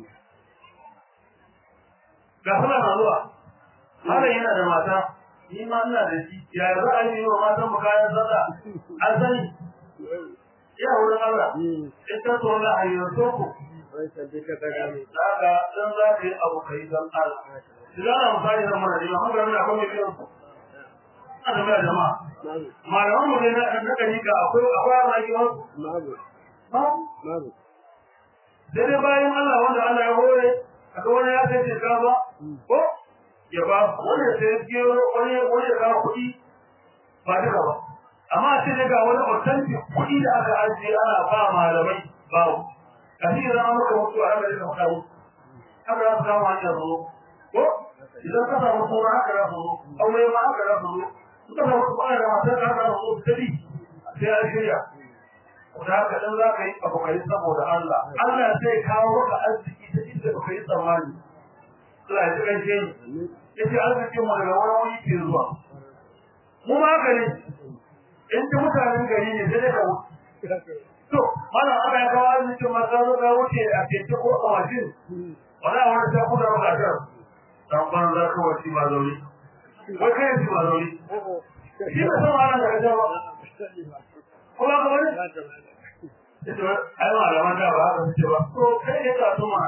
ga sana na zuwa malam yana da mata ni ma ina da shi ya za a yi wa matan mu kayan sallah an sani ya wurin Allah ita to la ayyuto ku wai sabbi ka kada mu daga dan za ka yi abu kai dan Allah idan ana misali da mana dina mun ga mun akwai biyo ana da jama'a malaman mu ne na da dariƙa akwai akwai rayuwa wasu babu ba babu dai bayan Allah wanda Allah ya hore aka wani ya sai ka ba ko ya ba wani sai gero wani wani ya kawo kuɗi ba duka ba amma sai daga wani authentic kuɗi da aka ajiye ana ba malamai babu kashi idan an maka mutu a ranar da ka kawo haka za su samu hanyar zo ko idan ka samu suna haka za su zo aure ma haka za su zo suka samu kuma da matar da haka za su zo tabi sai an shirya da haka dan za ka yi abokai saboda Allah Allah zai kawo maka arziki ta inda baka yi tsammani Allah ya tsare shi yace arzikin mu daga wani wuri ke zuwa mu ma haka ne in ta mutanen gari ne sai ka to mana aka ya kawo arzikin ma ka zo ka wuce a keke ko a mashin wala wani ta kuda maka ta dan ban za ka wuce ma zauri wai kai shi ma zauri shi ba san wannan da ka ba kuma ka wani ita ai malaman da ba haka suke ba to kai ne ka tuma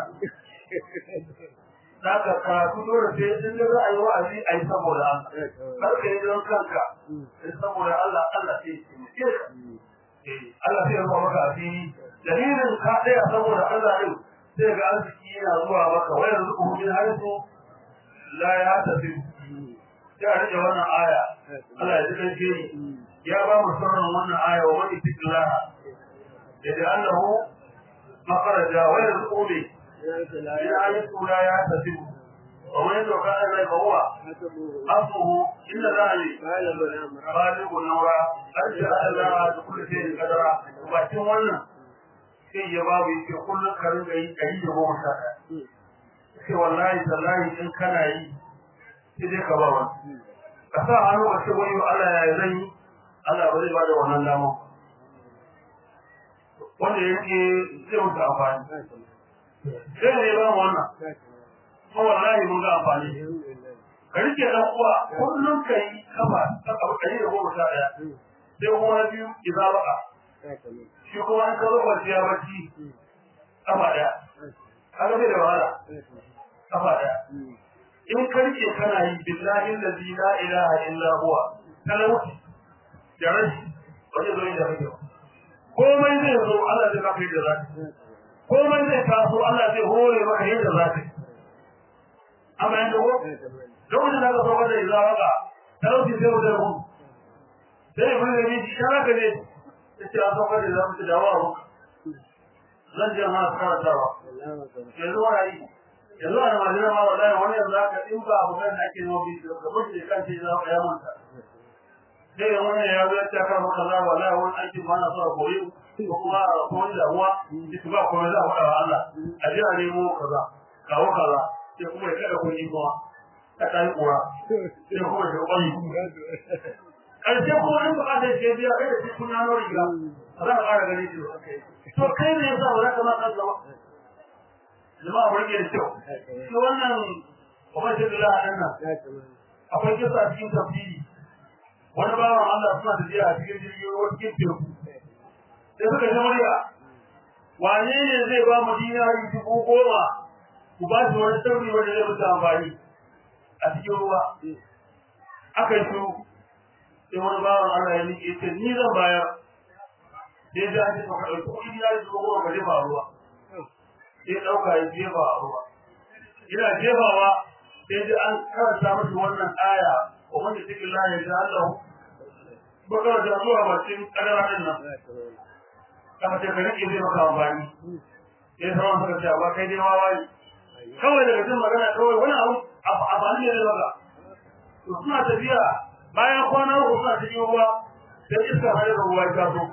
daga karatu dole sai in da za a yi wa'azi a yi saboda Allah kar ka yi don kanka sai saboda Allah Allah sai ya ce eh Allah sai ya ba maka asiri dalilin ka daya saboda Allah din sai ga arziki yana zuwa maka wayar zuku min haisu la ya tafi sai a rike wannan aya Allah ya ji shi ya ba mu sirrin wannan aya wa man ittaqillaha yaj'alahu makhraja wa yarzuqu لا يسوع لا يحتسب ومن يتوكل على الله فهو حسبه إن ذلك خالق النورا أرجع الله بكل شيء قدرا وبعدين وانا sai ya babu yake kullum ka rinka yi ɗari da goma sha ɗaya sai wallahi tallahi in kana yi sai dai ka ba wani ka sa hannu ka ce wani Allah ya zan yi Allah ba zai ba da wannan dama wanda yake zai mutu amfani sai ne ba wannan ko wallahi mun ga amfani ka rike dan uwa kullum kai kafa ta abu kai da goma sha daya sai kuma biyu idan baka shi kuma an kawo kwanciya bacci kafa daya kaga bai da wahala kafa daya in ka rike kana yi billahi allazi la ilaha illa huwa talawti da rashi wani zo da kake komai zai zo Allah zai baka da zaki komai zai taso Allah zai hore maka yadda za ka yi amma yanzu ko lokacin da ka so da izawaka talauci sai wuce ku sai mun gani shi kana ka ne sai an so da za mu ci dawo ku zan je ma fara dawo yanzu wani yanzu ana majina ma wallahi wani yanzu aka in ba abu kan ake yi bi da mutum da kansa ya zama ya manta sai wani ya zo ta kama kaza wallahi wani aiki ba na so a koyi ko kuma ko wani damuwa duk ba ko za a faɗa wa Allah a ji a nemo kaza kawo kaza sai kuma ya kada kuɗi kuma ka tayi kura sai kuma ya kwani karshe kuma an ba da ke biya kai da shi kun yano riga za ka ƙara gani shi to kai ne yasa ba za ka ma kan gaba jama'a burge da kyau to wannan kuma shi billah a nan akwai kisa cikin tafsiri wani bawan Allah suna tafiya a cikin jirgin ruwa cikin teku sai suka ji murya wane ne zai ba mu dinari dubu goma ku ba shi wani sirri wanda zai mutu amfani a cikin ruwa aka yi shiru sai wani bawan Allah ya nike ce ni zan bayar sai ya ji ka ɗauki kuɗi dinari dubu goma ka jefa a ruwa sai ɗauka ya jefa a ruwa ina jefawa sai ji an karanta masa wannan aya wa man yattaqillaha yaj'al lahu bakara da zuwa bakin kadara din nan kama ce ka rike zai maka amfani sai sauran suka ce ba kai dai wawa ne kawai daga jin magana kawai wani abu amfani ne zai maka to suna tafiya bayan kwana uku suna cikin ruwa sai iska har da ruwa ya taso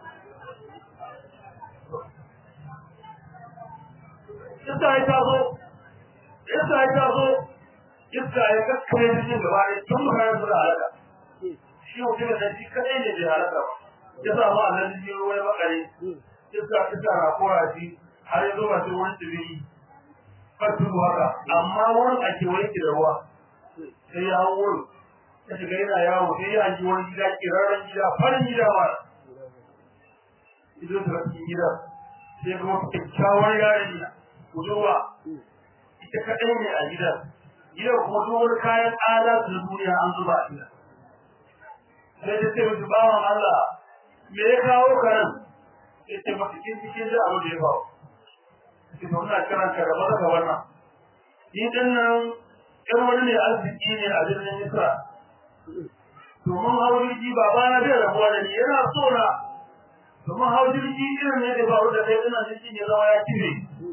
iska ya taso iska ya taso iska ya kakkare cikin gaba ɗaya tun makarar su da halaka shi mutum da shi kaɗai ne bai halaka ba ya sa ma a nan cikin ruwa ya makare iska iska na kora shi har ya zo ba sai wani tsibiri har tudu haka amma wurin a kewaye ke da ruwa sai ya hau wurin ya shiga yana yawo sai ya ji wani gida kirarren gida farin gida ma idan ta cikin gida sai kuma kyakkyawar yarinya budurwa ita kaɗai ne a gidan gidan kuma duk wani kayan alatu na duniya an zuba a gidan sai ta ce mutu bawan Allah me ya kawo ka nan sai ce maka cikin cikin da abu da ya kawo sai ta wani kiran ka da maza ka wannan ni din nan ƴan wani ne arziki ne a birnin Isra domin hau jirgi babana bai rabuwa da ni yana so na domin hau jirgi irin ne da faru da kai ina jirgin ya zama ya kife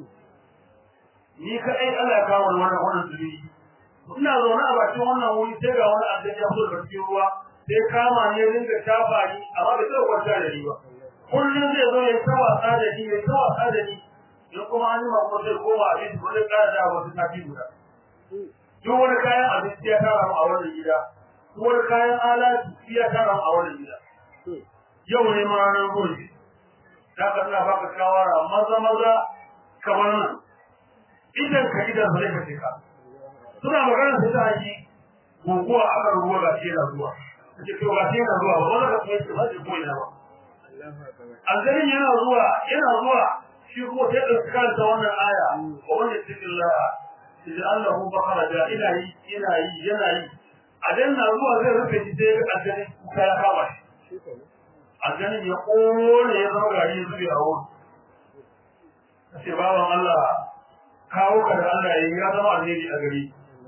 ni kaɗai Allah ya kawo wannan wannan jirgi ina zaune a bakin wannan wuri sai ga wani aljani ya fito daga cikin ruwa sai kama ne dinga shafa ni amma bai taɓa kwanta da ni ba kullum zai zo ya ta wasa da ni ya ta wasa da ni in kuma an yi mako sai koma abinci ko zai ƙara da wasu sati guda duk wani kayan abinci ya tara mu a wannan gida duk wani kayan alatu ya tara mu a wannan gida yau ne ma ranar gobe da ka ina baka shawara maza maza kamar nan idan ka idan zai ka shika suna magana sai ta haji guguwa a kan ruwa ga shi yana zuwa kace to ga shi yana zuwa ba wanda ka tsaye ba zai koyi na ba aljarin yana zuwa yana zuwa shi kuma sai da kanta wannan aya wa wanda tillah idan Allahu bakara da ila yi ila yi yana yi adan na zuwa zai rufe shi sai aljarin kuka ya kama shi aljarin ya kone ya zama gari zuwa a wurin sai bawan Allah kawo ka da Allah ya zama alheri a gari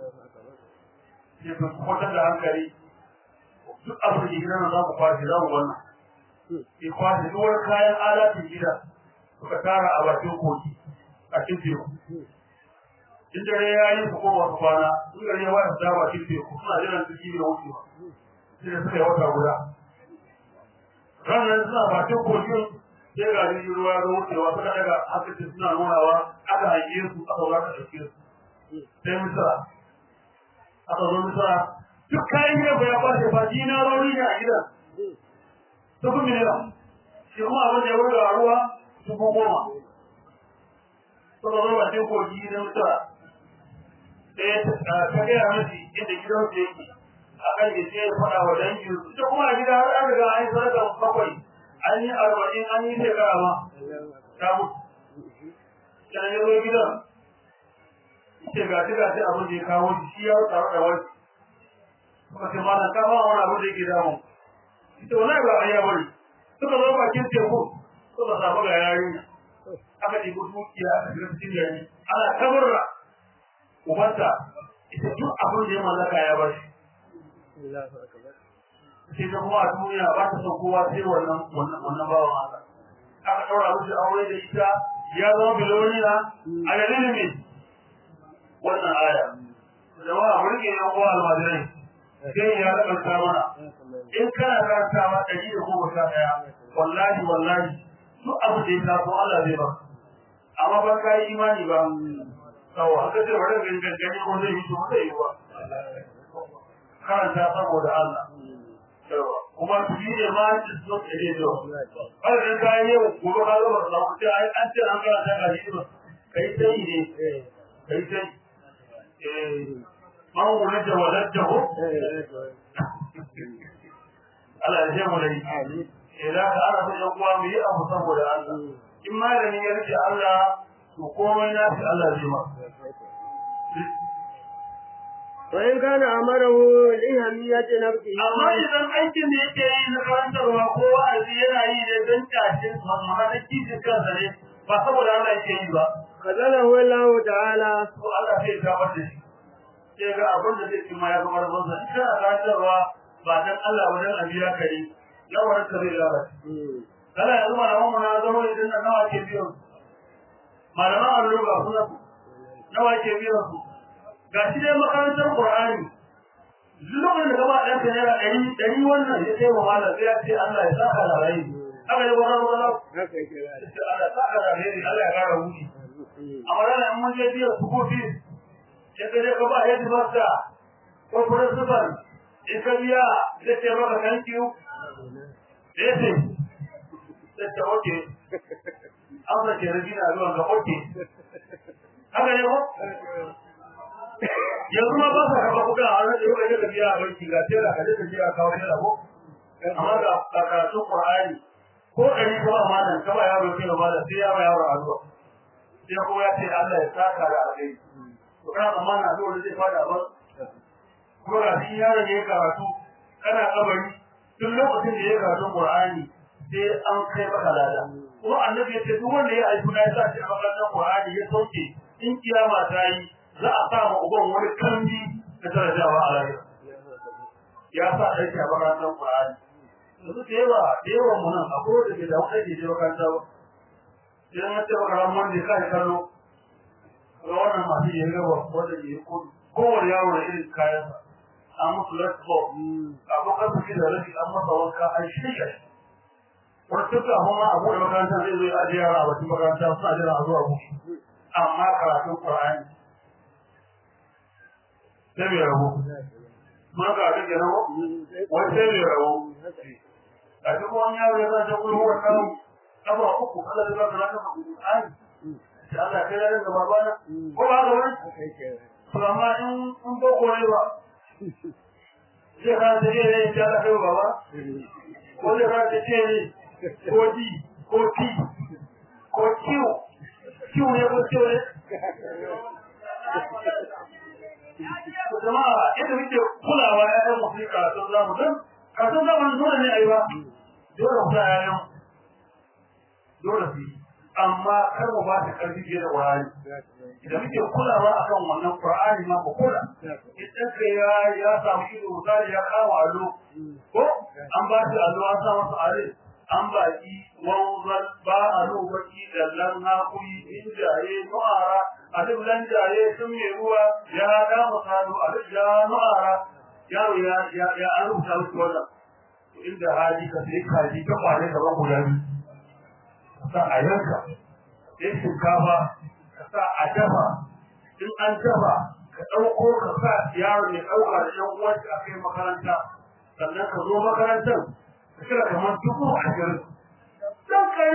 ya fi kwatar da hankali duk abin da gidan za ku kwashe za mu wannan ya kwashe duwar kayan alatin gida suka tara a bakin koki a cikin teku in dare ya yi su koma su kwana in dare ya wata ta bakin teku suna jiran su kibe wucewa sai da suka yi wata guda ranar suna bakin kokin sai ga jirgin ruwa ga wucewa suka daga hankali suna nunawa aka haƙe su aka wata ɗauke su sai misira aka zo misira duk kayan gidan ba ya kwashe ba dinarori ne a gidan dubu miliyan shi kuma abin da ya wuce a ruwa dubu goma suka zo ba cikin kogi na misira sai ta gaya mashi inda gidan su yake a kan ya ce ya faɗa wa dangin su ita kuma a gida har an riga an yi sadaka bakwai an yi arba'in an yi shekara ma ta mutu sai ya zo gidan ce ga shi ga shi abin da ya kawo shi shi ya tsaro da wani kuma ce ma na kama wani abin da yake damu ita wani ba a yi bari suka zo bakin teku suka samu ga yarinya aka ɗibi dukiya aka shiga cikin gari ana kabarra ubanta ita duk abin da ya mallaka ya bar shi sai ta kuma a duniya ba ta son kowa sai wannan wannan bawan Allah aka ɗaura musu aure da ita ya zama biloniya a dalilin ne wannan aya jama'a mun rike yan uwa almajirai sai ya rabanta mana in kana karanta ma ɗari da goma sha ɗaya wallahi wallahi duk abu da ya taso Allah zai ba amma ban ka yi imani ba sau haka sai wani gangani ko zai yi to zai yi ba karanta saboda Allah kuma su yi ne ma ci su ke ne jo har da ka yi yau gobe ka zama da ku sai an ce an karanta ga shi ba kai sai ne kai sai man wulid da waladdahu Allah ya ji mu dai idan ka ana so yan uwa mu yi abu saboda Allah in malami ya rike Allah to komai na shi Allah zai ma وإن كان أمره لأهمية نفسه amma idan aikin da yake yi na karantarwa ko wa'azi yana yi da don tashin sa ma da kishin kansa ne ba saboda Allah yake yi ba kazalahu Allah ta'ala to Allah sai ya tabar da shi sai ga abin da zai cimma ya zama rabonsa in kana karantarwa ba dan Allah wajen abiya kare lamarin ka zai lalace kana yanzu malaman mu na zama idan na nawa ke biyan malaman allo ga suna nawa ke biyan su ga shi dai makarantar Qur'ani lokacin da gaba ɗan naira ɗari ɗari wannan ya kai wa malam sai ya ce Allah ya saka da rai haka ne wannan wannan haka yake Allah ya saka da rai Allah ya kara wuce amma ran an mun je biyan su ko fi sai ka je ka ba yadda masa ko principal in ka biya sai ce maka thank you eh sai ta oke amma ke rajina zuwa ga oke haka ne ko yanzu ma ba sa kafa kuka a ranar yau da biya a banki ga tela ka je ka biya kawo tela ko amma ga karatun Qur'ani ko ɗari ko amanan ka ba yaro ke ba da sai ya ba yaro addu'a sai ko ya ce Allah ya saka da alheri to kana amana dole zai fada ba ko ga shi yaron ya karatu kana kabari duk lokacin da ya karatu Qur'ani sai an kai maka lada ko annabi ya ce duk wanda ya aiki na ya sa shi a makarantar Qur'ani ya sauke in kiyama ta yi za a samu uban wani kandi na darajawa a rayuwa ya sa aiki a makarantar Qur'ani yanzu da yawa da yawan mu nan akwai da ke da wani aiki da makaranta ba idan na ce makarantar wanda ya kai kallo ga wannan masu yi gaba wanda ke yi kudu kowane yaro da irin kayansa an musu lasbo abokan su ke da rashi an masa wanka an shirya shi wani tuka kuma abu da makaranta zai zo ya ajiye yara a bakin makaranta suna jira a zuwa musu amma karatun Qur'ani sai mai rabo ma ka ga ke rabo wai sai mai rabo a duk wani yaro ya zanta kuma wannan abu uku Allah da zaka raka Qur'ani sai Allah kai da gaba bana ko ba ga wani to amma in in ba ko ne ba sai ka ce ne ya da kai baba ko ne ka ce ne ko di ko ti ko kiu kiu ne ko kiu ne jama'a yadda muke kulawa ƴaƴan mu sai karatun zamu dan karatun zamu dole ne ayi ba dole ku da ƴaƴan dole su amma kar mu ba ta karfi da Qur'ani idan muke kulawa akan wannan Qur'ani ma ku kula idan kai ya ya samu ido misali ya kawo allo ko an ba shi allo an sa masa are an ba ki wanzal ba allo baki da lan hakuri injaye nu'ara a duk lanjaye sun mai ruwa ya ga musadu a duk ya nu'ara yaro ya ya ya an rubuta musu wannan inda hali ka sai kaji ka kware ka ba guda biyu ka sa a yanka sai shinkafa ka sa a dafa in an dafa ka ɗauko ka sa yaro ya ɗauka da ɗan uwansa a kai makaranta sannan ka zo makarantar ka kira kamar dubu ashirin don kai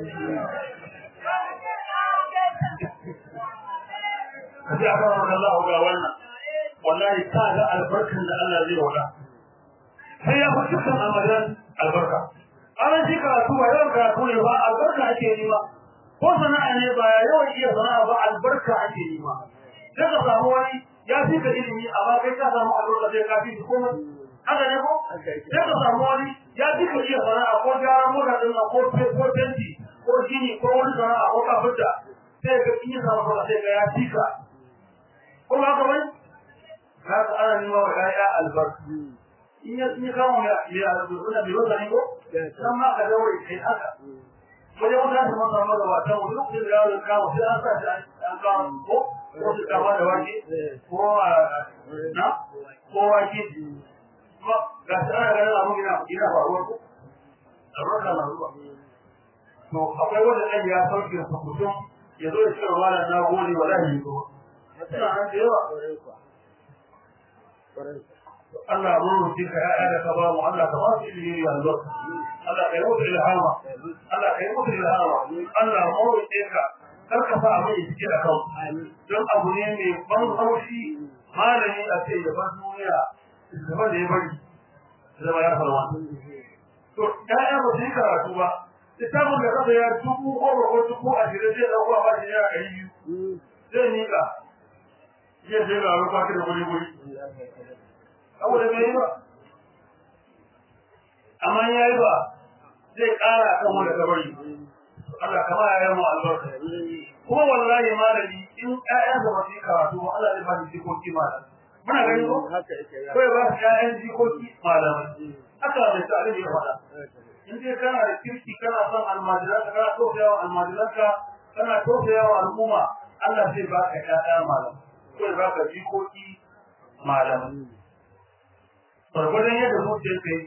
kaji aka rama Allah ga wannan wallahi ka ga albarkan da Allah zai wada sai ya fi dukkan amalan albarka ana ji karatu ba yawan karatu ne ba albarka ake nema ko sana'a ne ba yawan iya sana'a ba albarka ake nema sai ka samu wani ya fi ka ilimi amma kai ka samu albarka sai ka fi shi komai haka ne ko sai ka samu wani ya fi ka iya sana'a ko gyaran mota din ko ko tenti ko gini ko wani sana'a ko kafinta sai ka in ya samu sai ka ya fi ka ko ba ka wani haka ana nima wa ƴaƴa albarka in ya in kawo mai ya rubuta bi wanda ne ko dan ma ka dawo kai haka ko da wata kuma samu da wata wani lokacin da yaro kawo sai an sa shi an kawo ko ko shi kawo da wani ko na ko wake ko ga tsara ga abu ina ina faruwa ko albarka na zuwa to akwai wanda ɗan ya sauke su kutum ya zo ya ce wa malam na gode wallahi ko suna nan da yawa Allah mun roƙi ka ya da ka ba mu Allah ka ba su ilimi da albarka Allah ka yi musu ilhama Allah ka yi musu ilhama Allah mun roƙe ka kar ka sa abin cikin akau don abu ne mai ban haushi malami a ce da ban duniya da da ya bari zama ya falwa to ya ba su karatu ba littafin da kasa ya dubu ko ko dubu a shirye zai dauka ba shi ya ɗari biyu zai nika zai je ga rufa da guri guri abu da bai ba amma ya yi ba zai ƙara kan wanda ka bari Allah kama ya yi mu albarka kuma wallahi malami in ƴaƴan da ba su karatu ba Allah zai ba shi jikoki malam muna gani ko haka yake ya ko ya ba shi ƴaƴan jikoki malam haka mai tsari ya faɗa in dai kana da kirki kana son almajiranka kana tausayawa almajiranka kana tausayawa al'umma Allah zai ba ka ƴaƴa malam ko ya ba ka jikoki malam gwargwadon yadda zuciyar ka yi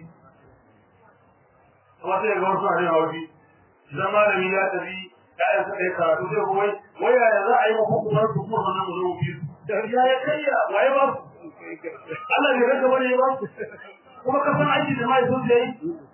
kuma sai ga wasu a yin haushi idan malami ya tafi ya'yan suka yi karatu sai ko wai wai yaya za a yi mafi kuma su kuma sannan mu zo mu fi ya ya kayya waye ba su Allah ne ranka bane ba kuma ka san aiki da mai zuciya yi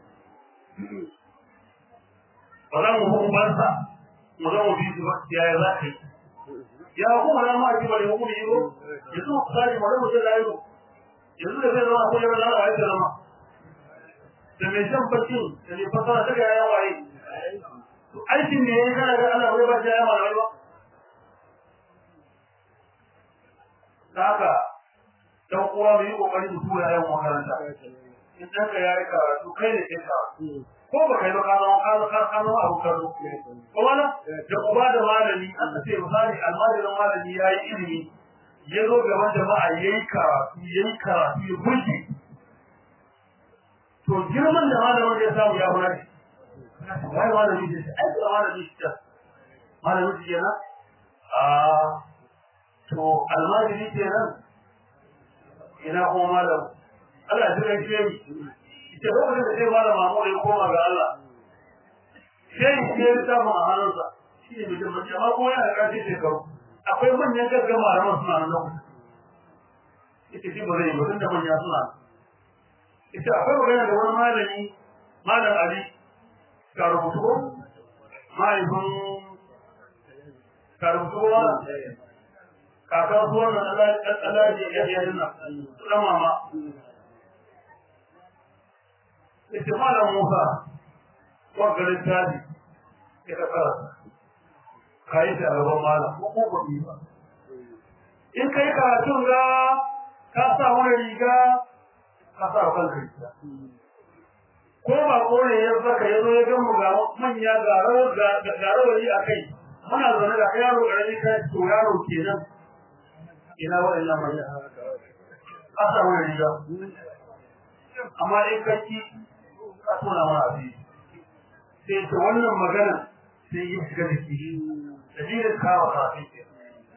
ba za mu hukun bansa mu zo mu fi su ba yaya za ka yi ya kuma na ma aiki bane hukun yi ko yanzu ku tsari mu rabu da layo yanzu da zai zama ko ya zama waye da zama da mai shan bakin da ne fasara daga yayan waye aikin ne yayin kana ga Allah bai ba shi yayan waye ba haka dan uwa mu yi kokari mu tura yayan makaranta in dan ka yayi karatu kai ne kai ka ko ba kai ba ka zama ka ka ka zama abu kallo ko wala da uba da malami Allah sai misali almajirin malami yayi ilimi ya zo gaban jama'a yayi karatu yayi karatu ya burge to girman da malamin ya samu ya fara wai malami ne ai da malami shi malami shi yana ah to almajiri kenan ina ko malam Allah ya rage shi ita ba da sai malama mu ya koma ga Allah sai ya ta ma hannunsa shi ne da mutum amma ko yana da shekaru akwai manyan gaggama malaman suna nan ita shi ba zai yi ba tunda manya suna ita akwai magana da wani malami malam Ali ka rubutu ko mahaifin ka rubutu ko kakar zuwa na Allah ya yi yana da mama ita malam Musa wa garin tadi ita ka kai da gaban malam ko ko ba in kai karatun ga ka sa wani riga ka sa kanka riga ko ba ko ne ya saka yazo ya ga mu ga manya ga rawar ga ga rawari akai muna zaune da yaro garami kai to yaro kenan ina wa'annan manya ka sa wani riga amma in kaki ka tona ma abi sai to wannan magana sai yi shiga da shi dalilin kawo kafin ke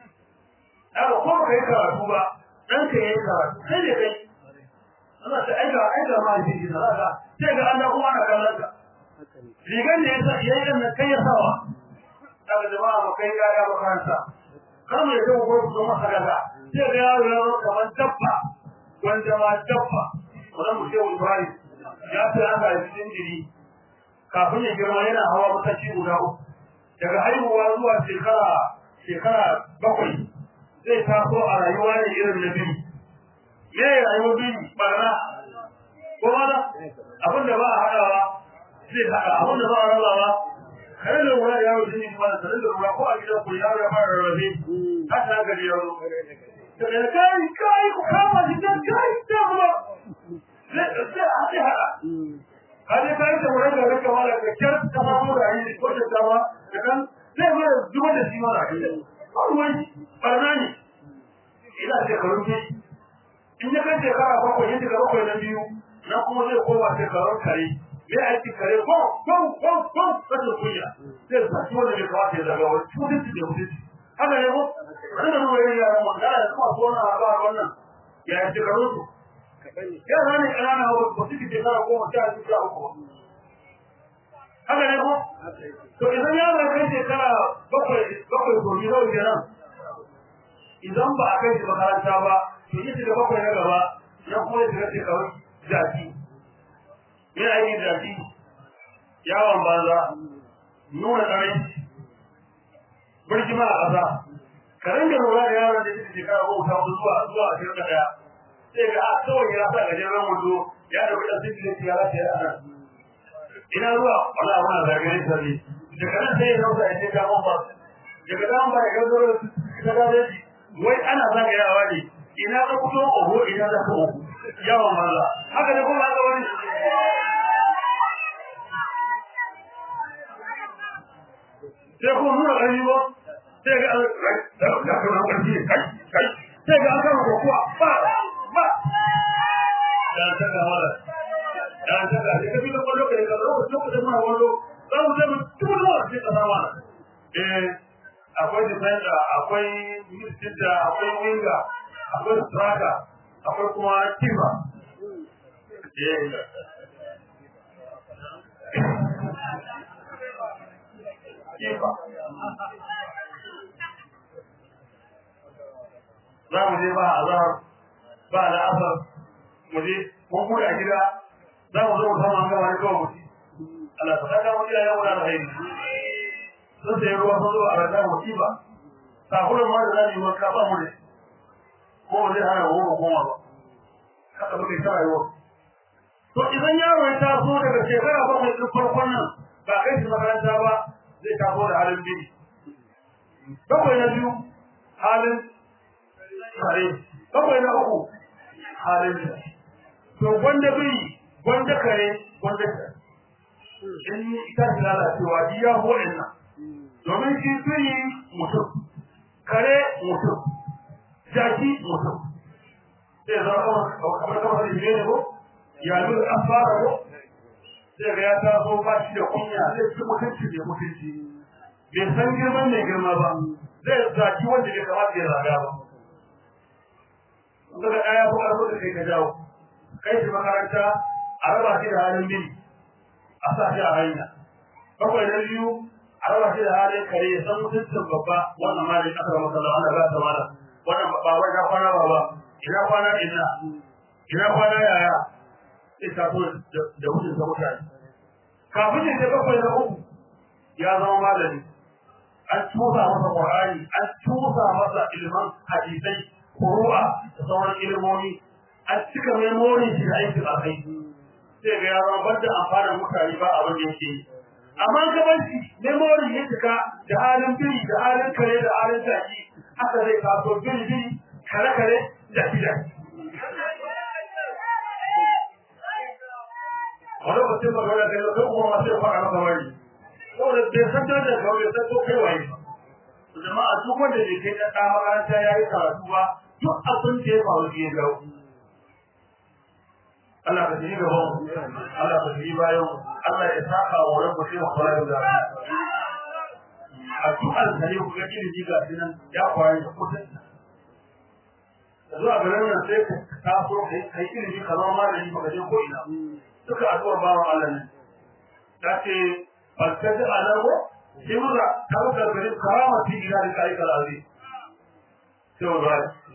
aka ko kai karatu ba dan ka yi karatu sai da kai Allah ta aika aika ma shi da zaka sai ga Allah kuma na kallon ka rigan da yasa yayin nan kai ya sawa daga jama'a ba kai ga ya makaranta kar mu yau ko su masa gaza sai ga yaro ya zo kamar dabba wanda ma dabba wannan mu sai Ibrahim ya ce aka yi jinjiri kafin ya girma yana hawa mutaci guda uku daga haihuwa zuwa shekara shekara bakwai zai taso a rayuwa ne irin na biyu me rayuwar biyu barna ko mana abin da ba a haɗawa zai haɗa abin da ba a rabawa kare da wura yaro sun yi mana sanin da wura ko a gidan ku yaro ya fara rarrabe haka na gari yaro da kai kai ku kama shi dan kai da ba zai zai haɗa kaje kai da wurin da kake mala da kyar ta samu da yi ko da dama da kan sai mu zuba da shi mala har wai barna ne ila sai karunke in ya kace kara bakwai yadda ga bakwai na biyu na kuma zai koma sai karun kare me aiki kare ko ko ko ko kace kuya sai ba shi wanda ya kawo sai daga wani tudu da mutunci haka ne ko wannan ne wani yaran mun da kuma so na ba wannan ya ji karun su ya zane ƙanana ba su ke shekara goma sha biyu sha uku haka ne ko to idan ya ba kai shekara bakwai bakwai ko biyu zai kenan idan ba a kai shi makaranta ba to yi da bakwai na gaba na kuma ya shiga shekaru jaki yana aikin jaki yawon banza nuna ƙarai birgima a ƙasa ka ringa lura da yaron da yake shekara goma sha hudu zuwa zuwa ashirin da ɗaya sai ga a kawai ya sa gajeren wando ya da wadda sun ce ya rasa ya ana ina zuwa wala wala zagare sarri daga nan sai ya nausa ya ce ta mafa daga nan ba ya gazo ta gazo shi wai ana zagayawa ne ina ka fito oho ina za ka oho yawan maza haka ne kuma haka wani sai kuma nuna ƙarfi ba sai ga da da kuma ƙarfi kai kai sai ga aka ko kuwa ba ba dan ta ga wala dan ta ga da kike ko lokacin da lokacin ma wallo za mu zama tuwa sai ka zama eh akwai defender akwai midfielder akwai winger akwai striker akwai kuma keeper eh keeper za mu je ba azhar ba al'asar mu je mun bude a gida za mu zo mu samu an gama ne kawai mutu Allah ta saka mu ila yau da alheri sun sai ruwa sun zo a rada mu kiba sakulan ma da zani wanka ba mu ne ko mu zai hana wuro goma ba haka muke ta rayuwa to idan yaro ya taso daga shekara bakwai din farkon nan ba kai shi makaranta ba zai taso da halin biyu bakwai na biyu halin kare bakwai na uku halin to gwanda bi gwanda kare gwanda kare in ita ce lalacewa iya ho'in nan domin shi tuni mutum kare mutum jaki mutum sai zama kamar kamar da ne ko ya lura an fara ko sai ga ya taso ba shi da kunya zai ci mutunci da mutunci bai san girman mai girma ba zai zaki wanda bai kamata ya zaga ba daga ɗaya ko arzo da kai ka jawo kai shi makaranta a raba shi da halin biri a sa shi a hanya bakwai na biyu a raba shi da halin kare ya san mutuncin babba wannan ma da aka rama sallah ana za ta mala wannan ba wai na kwana ba ba ina kwana ina ina kwana yaya sai ta so da mutum sa mutane kafin ya je bakwai na uku ya zama malami an tusa masa qur'ani an tusa masa ilman hadisai furu'a da sauran ilmomi an cika memory shi da aikin akai sai ga ya zama banda amfanin mutane ba abin da yake yi amma gaban shi memory ya cika da halin biri da halin kare da halin taki haka zai taso biri biri kare kare da gida wani mutum ba dole kai ko kuma sai fara maka wani saboda bai san da da kawai sai to kai waye jama'a duk wanda ne ke da makaranta yayi karatu ba duk abin da ya faru ke ga Allah ka ji gaba Allah ka ji bayan Allah ya saka wa rabbu shi khairu da addu'ar da yau ga ilimi ga dinan ya kwari da kudin zuwa garin nan sai ka taso kai kai ilimi ka zama malami baka je ko ina duka addu'ar bawan Allah ne dace falsafa alago himra kaga garin karamati ila kai kalazi to ba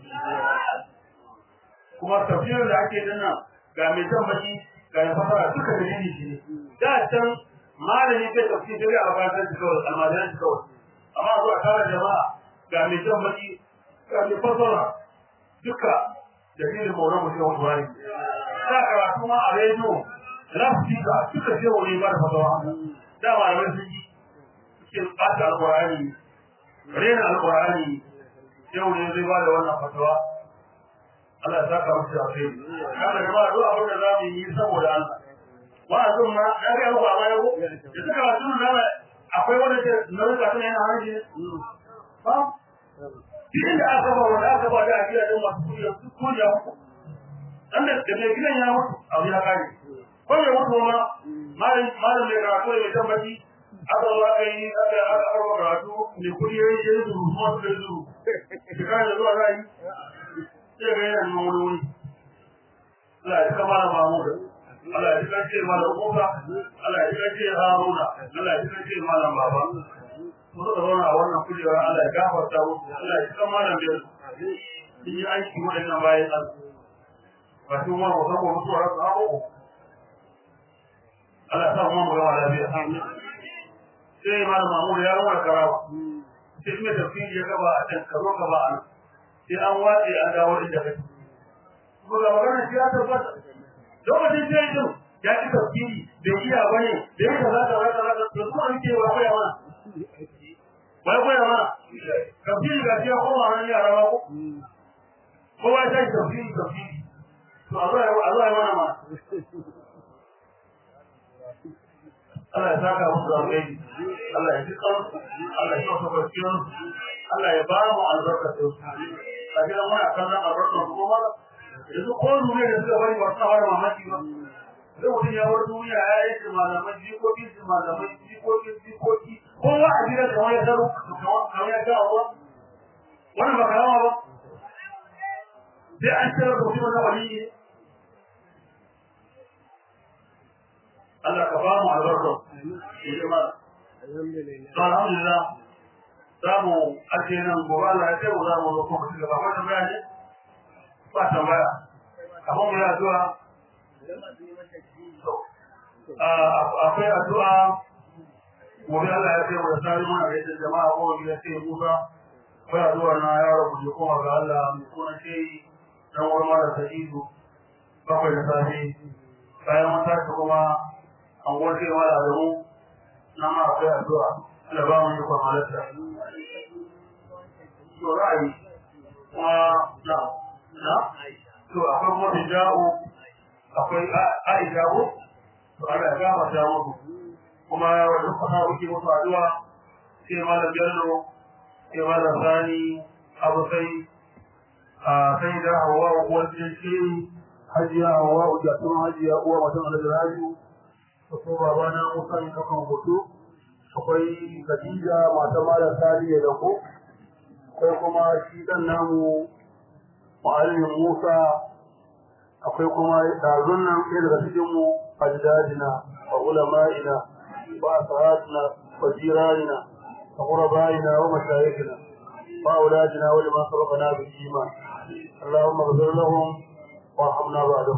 kuma tafsirin da ake dinna ga mai tambaci ga ya fasara duka da yini shi ne da can malami bai tafsiri da albatar shi kawai almajiran shi kawai amma zuwa tare jama'a ga mai tambaci ga mai fasara duka da yini mauran mu shi wani wani da karatu ma a rediyo lafi ga duka ce wani ba da fasawa da malamai sun yi suke ɓata alƙur'ani rena alƙur'ani yau ne zai ba da wannan fatawa Allah ya saka musu a kai kada ga ba duk abin da zamu yi saboda Allah wa'azin ma ya ga ku a baya ko da suka wasu nan akwai wanda ke nan ka tana yana haji ba idan da aka ba wanda aka ba da akira din masu kudi su kuya dan da da gidan ya mutu a ya kare ko ya mutu ma malin malin da karatu ne tabbaci aka zo aka yi aka aka aka karatu ne kudi yayin da su kuma su su kika da zuwa rai sai ga yana nuna wani Allah ya kama da Mahmud Allah ya kace malam Musa Allah ya kace Haruna Allah ya kace malam Baba mun da wannan wannan kujera Allah ya gafarta musu Allah ya kama da biyar sun yi aiki wadannan bayan Allah ba su ma ba ko musu rasu hawo Allah ya sa mu ga lafiya sai malam Mahmud ya rawa karawa sai mai tafsiri ya gaba a kan karo gaba a sai an watsi an dawo inda kake kuma ga magana shi ya tabbata lokacin da yake ya ci tafsiri da iya bane da yake za ta raka raka to kuma yake wa koya mana wai koya mana tafsiri ga shi ko ma nan yara ba ko kowa ya ci tafsiri tafsiri to Allah ya Allah ya mana ma Allah ya saka musu da alheri Allah ya ji kan Allah ya saka barkin Allah ya ba mu albarka da su a gidan muna kallon albarka su kuma yanzu ko duniya da suka bari ba su fara mamaki ba sai mutum ya bar duniya ya yi su malamai jikoki su malamai jikoki jikoki kowa a gidan kamar ya zaro kamar ya gawa ba wannan ba karama ba sai an tsara da mutum na wani ne Allah ka ba mu albarka alhamdulillah za mu ake nan gobe Allah ya ce mu za mu zo kuma ci gaba wannan bayani ba tambaya abin mu ya zuwa akwai addu'a gobe Allah ya ce mu da tsari muna da jama'a ko ya ce Musa akwai addu'a na yaro mu je kuma ga Allah mu kuma ce dan wurin mara sa'idu bakwai da safe bayan mun tashi kuma an gode wa da mu na ma akwai addu'a Allah ba mu yi kuma halatta to ra'ayi kuma na na to akwai kuma bija'u akwai aisha ko to Allah ya gama ta muku kuma wanda kuka kuke musu addu'a sai malam Bello sai malam Sani Abu Sai a sai da Hawwa uwar jinki Hajiya Hawwa da tun Hajiya uwa mutum Alhaji Rabiu to ko baba na Musa ne kan hoto akwai Khadija mata malam Sani da ko ko kuma shi dan namu Ma'allim Musa akwai kuma dazun nan sai daga cikin mu ajdadina wa ulama'ina wa ashabatina wa jiranina wa qurbaina wa mashayikhina wa auladina wa liman sabaqana bil iman اللهم اغفر لهم وارحمنا بعدهم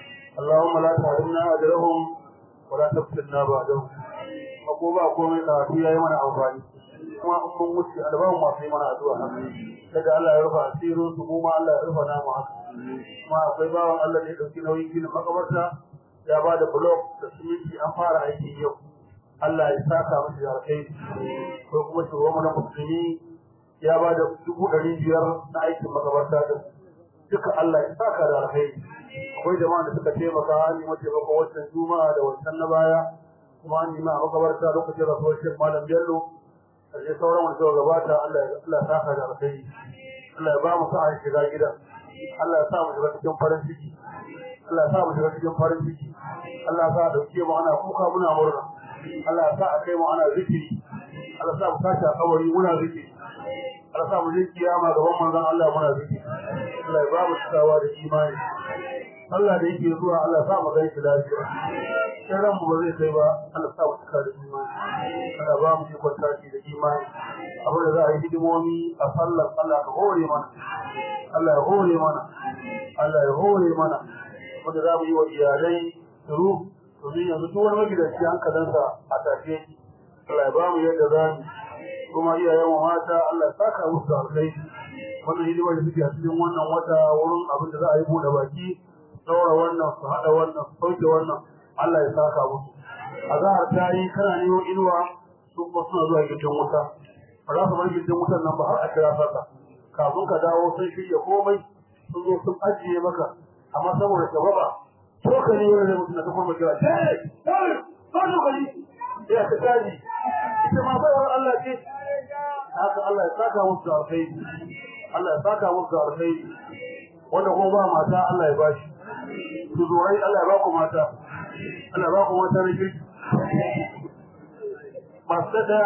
اللهم لا تحرمنا اجرهم ولا تفتنا بعدهم abubuwa komai da yayi mana amfani kuma in mun wuce albamu ma sai mana addu'a daga Allah ya rufa asirin su mu ma Allah ya rufa namu haka kuma akwai bawan Allah ne dauki nauyin gina makabarta ya ba da block da siminti an fara aiki yau Allah ya saka masa da alkai ko kuma shugaban na musulmi ya ba da dubu ɗari biyar na aikin makabarta din duka Allah ya saka da alkai akwai jama'a da suka taimaka ni mace baka wannan juma'a da wannan na baya kuma ni ma makabarta lokacin rasuwar Sheikh Malam Bello sai sauran wanda suka gabata Allah ya Allah saka da alkai Allah ya ba mu sa'a shiga gida Allah ya sa mu shiga cikin farin ciki Allah ya sa mu shiga cikin farin ciki Allah ya sa dauke mu ana kuka muna murna Allah ya sa a kai mu ana zikiri Allah ya sa mu tashi a kabari muna zikiri Allah ya sa mu je kiyama gaban manzon Allah muna zikiri Allah ya ba mu tsawa da imani Allah da yake zuwa Allah ya sa mu ga shi lafiya kiran mu ba zai kai ba Allah ya sa mu cika da imani Allah ba mu ikon tashi da imani abin da za a yi hidimomi a sallar Allah ka hore mana Allah ya hore mana Allah ya hore mana wanda za mu yi wa iyalai turu domin yanzu duk wani magidanci hankalinsa a tashe Allah ya ba mu yadda za mu kuma iyayen mu mata Allah ya saka musu alkai wannan hidimar da suke a cikin wannan wata wurin abin da za a yi bude baki daura wannan su hada wannan su sauke wannan Allah ya saka musu azhar ta yi kana niyo inuwa su kuma suna zuwa gidan wuta ba za su bar gidan wutan nan ba har a kira sallah kafin ka dawo sun shirya komai sun zo sun ajiye maka amma saboda shababa to ka ne wani mutum da kuma kira eh eh to to kai ya ka taji ita ma bai Allah ce haka Allah ya saka musu alkai Allah ya saka musu alkai wanda kuma ba mata Allah ya bashi su zurai Allah ya ba ku mata Allah ya ba ku mata ne masu da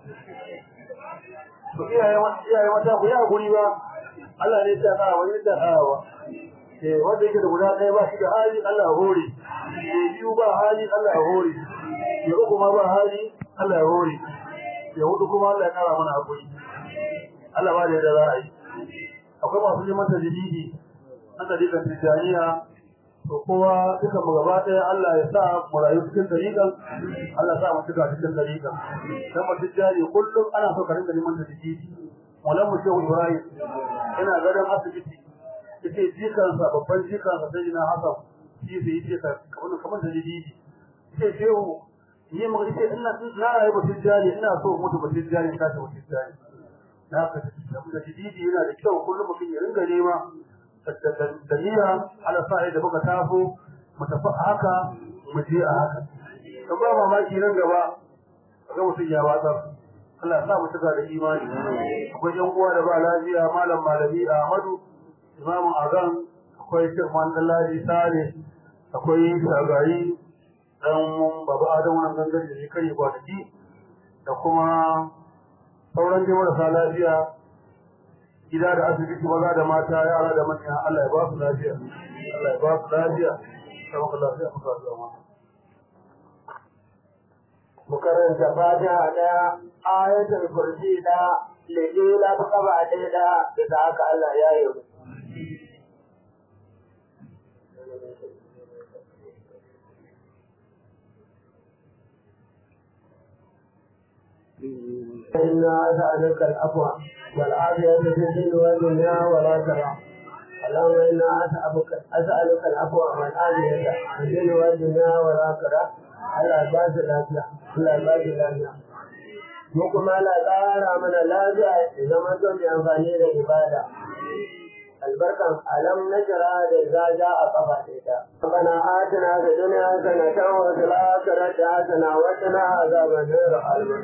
to iyaye iyaye mata ku ya guri ba Allah ne ya tsara wani da hawa eh wanda yake da guda ɗaya ba shi da hali Allah ya hore eh biyu ba hali Allah ya hore ya uku ma ba hali Allah ya hore ya hudu kuma Allah ya kara mana hakuri Allah ba da yadda za a yi akwai masu neman tajididi na dalilan tijaniya to kowa duka mu gaba ɗaya Allah ya sa mu rayu cikin dalilan Allah ya sa mu cika cikin dalilan dan mu tijani kullum ana so ka rinka neman tajididi wannan mu shehu Ibrahim ina garin asibiti yace jikansa babban jikansa sai ina Hassan shi sai yace ka kamar kamar tajididi yace shehu ni mu yace ina na rayu ba tijani ina so mutu ba tijani ka ta tijani na ka da tajididi yana da kyau kullum mutum ya ringa nema daliya ala sa'i da muka tafo mu tafi haka mu je a haka to ba mamaki nan gaba ga mutum ya watsar Allah ya sa mu cika da imani akwai yan uwa da ba lafiya malam malami Ahmadu imamu Azan akwai Sheikh Mandalari Sale akwai shagayi dan baba Adam wannan gangan da shi kare kwanaki da kuma sauran jama'a marasa lafiya gida da asibiti maza da mata yara da manya Allah ya ba su lafiya Allah ya ba su lafiya sai muka lafiya muka zuwa mukaranta fatiha da ayatul kursi da lejela ta kaba ɗaya da da haka Allah ya yi إنا أسألك العفو والعافية في الدين والدنيا والآخرة اللهم إنا أسألك أسألك العفو والعافية في الدين والدنيا والآخرة Allah ba su lafiya, Allah ba su lafiya. Mu kuma Allah ƙara mana lafiya ya zama don mai amfani da ibada. Albarkan alam na jira da zaja a kafa ɗaya. Bana atina da duniya sana ta wasu lakarar da hasana wata na azaban nera alman.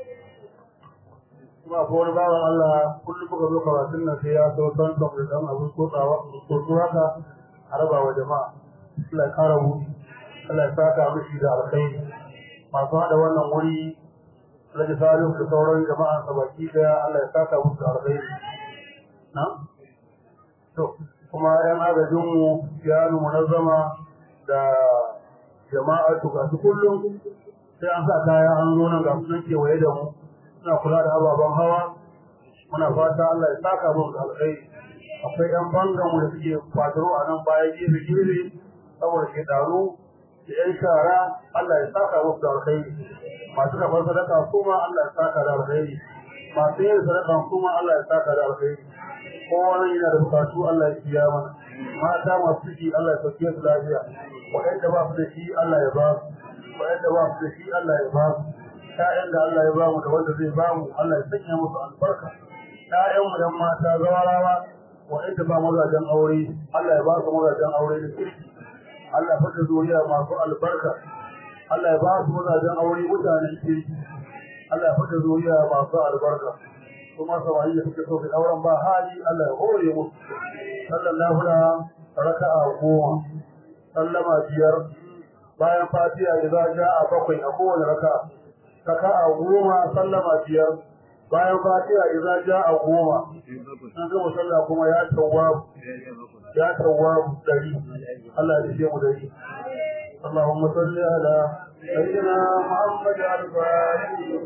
Kuma ko wani bawan Allah kullum muka zo karatun nan sai ya so don don da dan abin tsotsawa tsotso haka a raba wa jama'a. Allah ya kara mu. Allah ya saka mishi da alkhairi masu hada wannan wuri Alhaji Salihu da sauran jama'a sabaki daya Allah ya saka musu da alkhairi na to kuma yan agajin mu ya nu munazzama da jama'a to ga su kullum sai an sa kaya an zo nan ga su kewaye da mu suna kula da ababen hawa muna fata Allah ya saka musu da alkhairi akwai yan bangan mu da suke kwadaro a nan baya gefe gefe saboda ke daru da ‘yan shara Allah ya saka musu da alkhairi masu karɓar sadaka kuma Allah ya saka da alkhairi masu yin sadaka kuma Allah ya saka da alkhairi kowa yana da bukatu Allah ya kiya mana mata masu ciki Allah ya sauke su lafiya waɗanda ba su da shi Allah ya ba su waɗanda ba su da shi Allah ya ba su ƴaƴan da Allah ya ba mu da wanda zai ba mu Allah ya sanya musu albarka ƴaƴan mu dan mata zawarawa waɗanda ba mazajen aure Allah ya ba su mazajen aure da kirki Allah fata zuriya masu albarka Allah ya ba su mazajen aure mutanen kirki Allah ya fata zuriya masu albarka kuma samari da suke so su auren ba hali Allah ya hore musu sallallahu alaihi raka'a goma sallama biyar bayan fatiha idza jaa bakwai a kowane raka'a raka'a goma sallama biyar bayan fatiha idza jaa goma an ga musalla kuma ya tawwab ya tawwab dari Allah ya ji mu dari Allahumma salli ala sayyidina Muhammad al-Fatih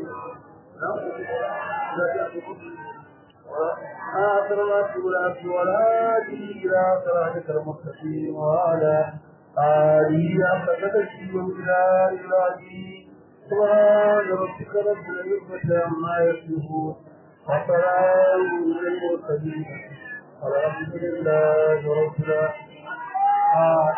آخر ما تقول عبد والهادي إلى صراطك المستقيم وعلى آله حق تشريع الجلال العظيم سبحان ربك رب العزة عما يصفون وسلام على المرسلين والحمد لله رب العالمين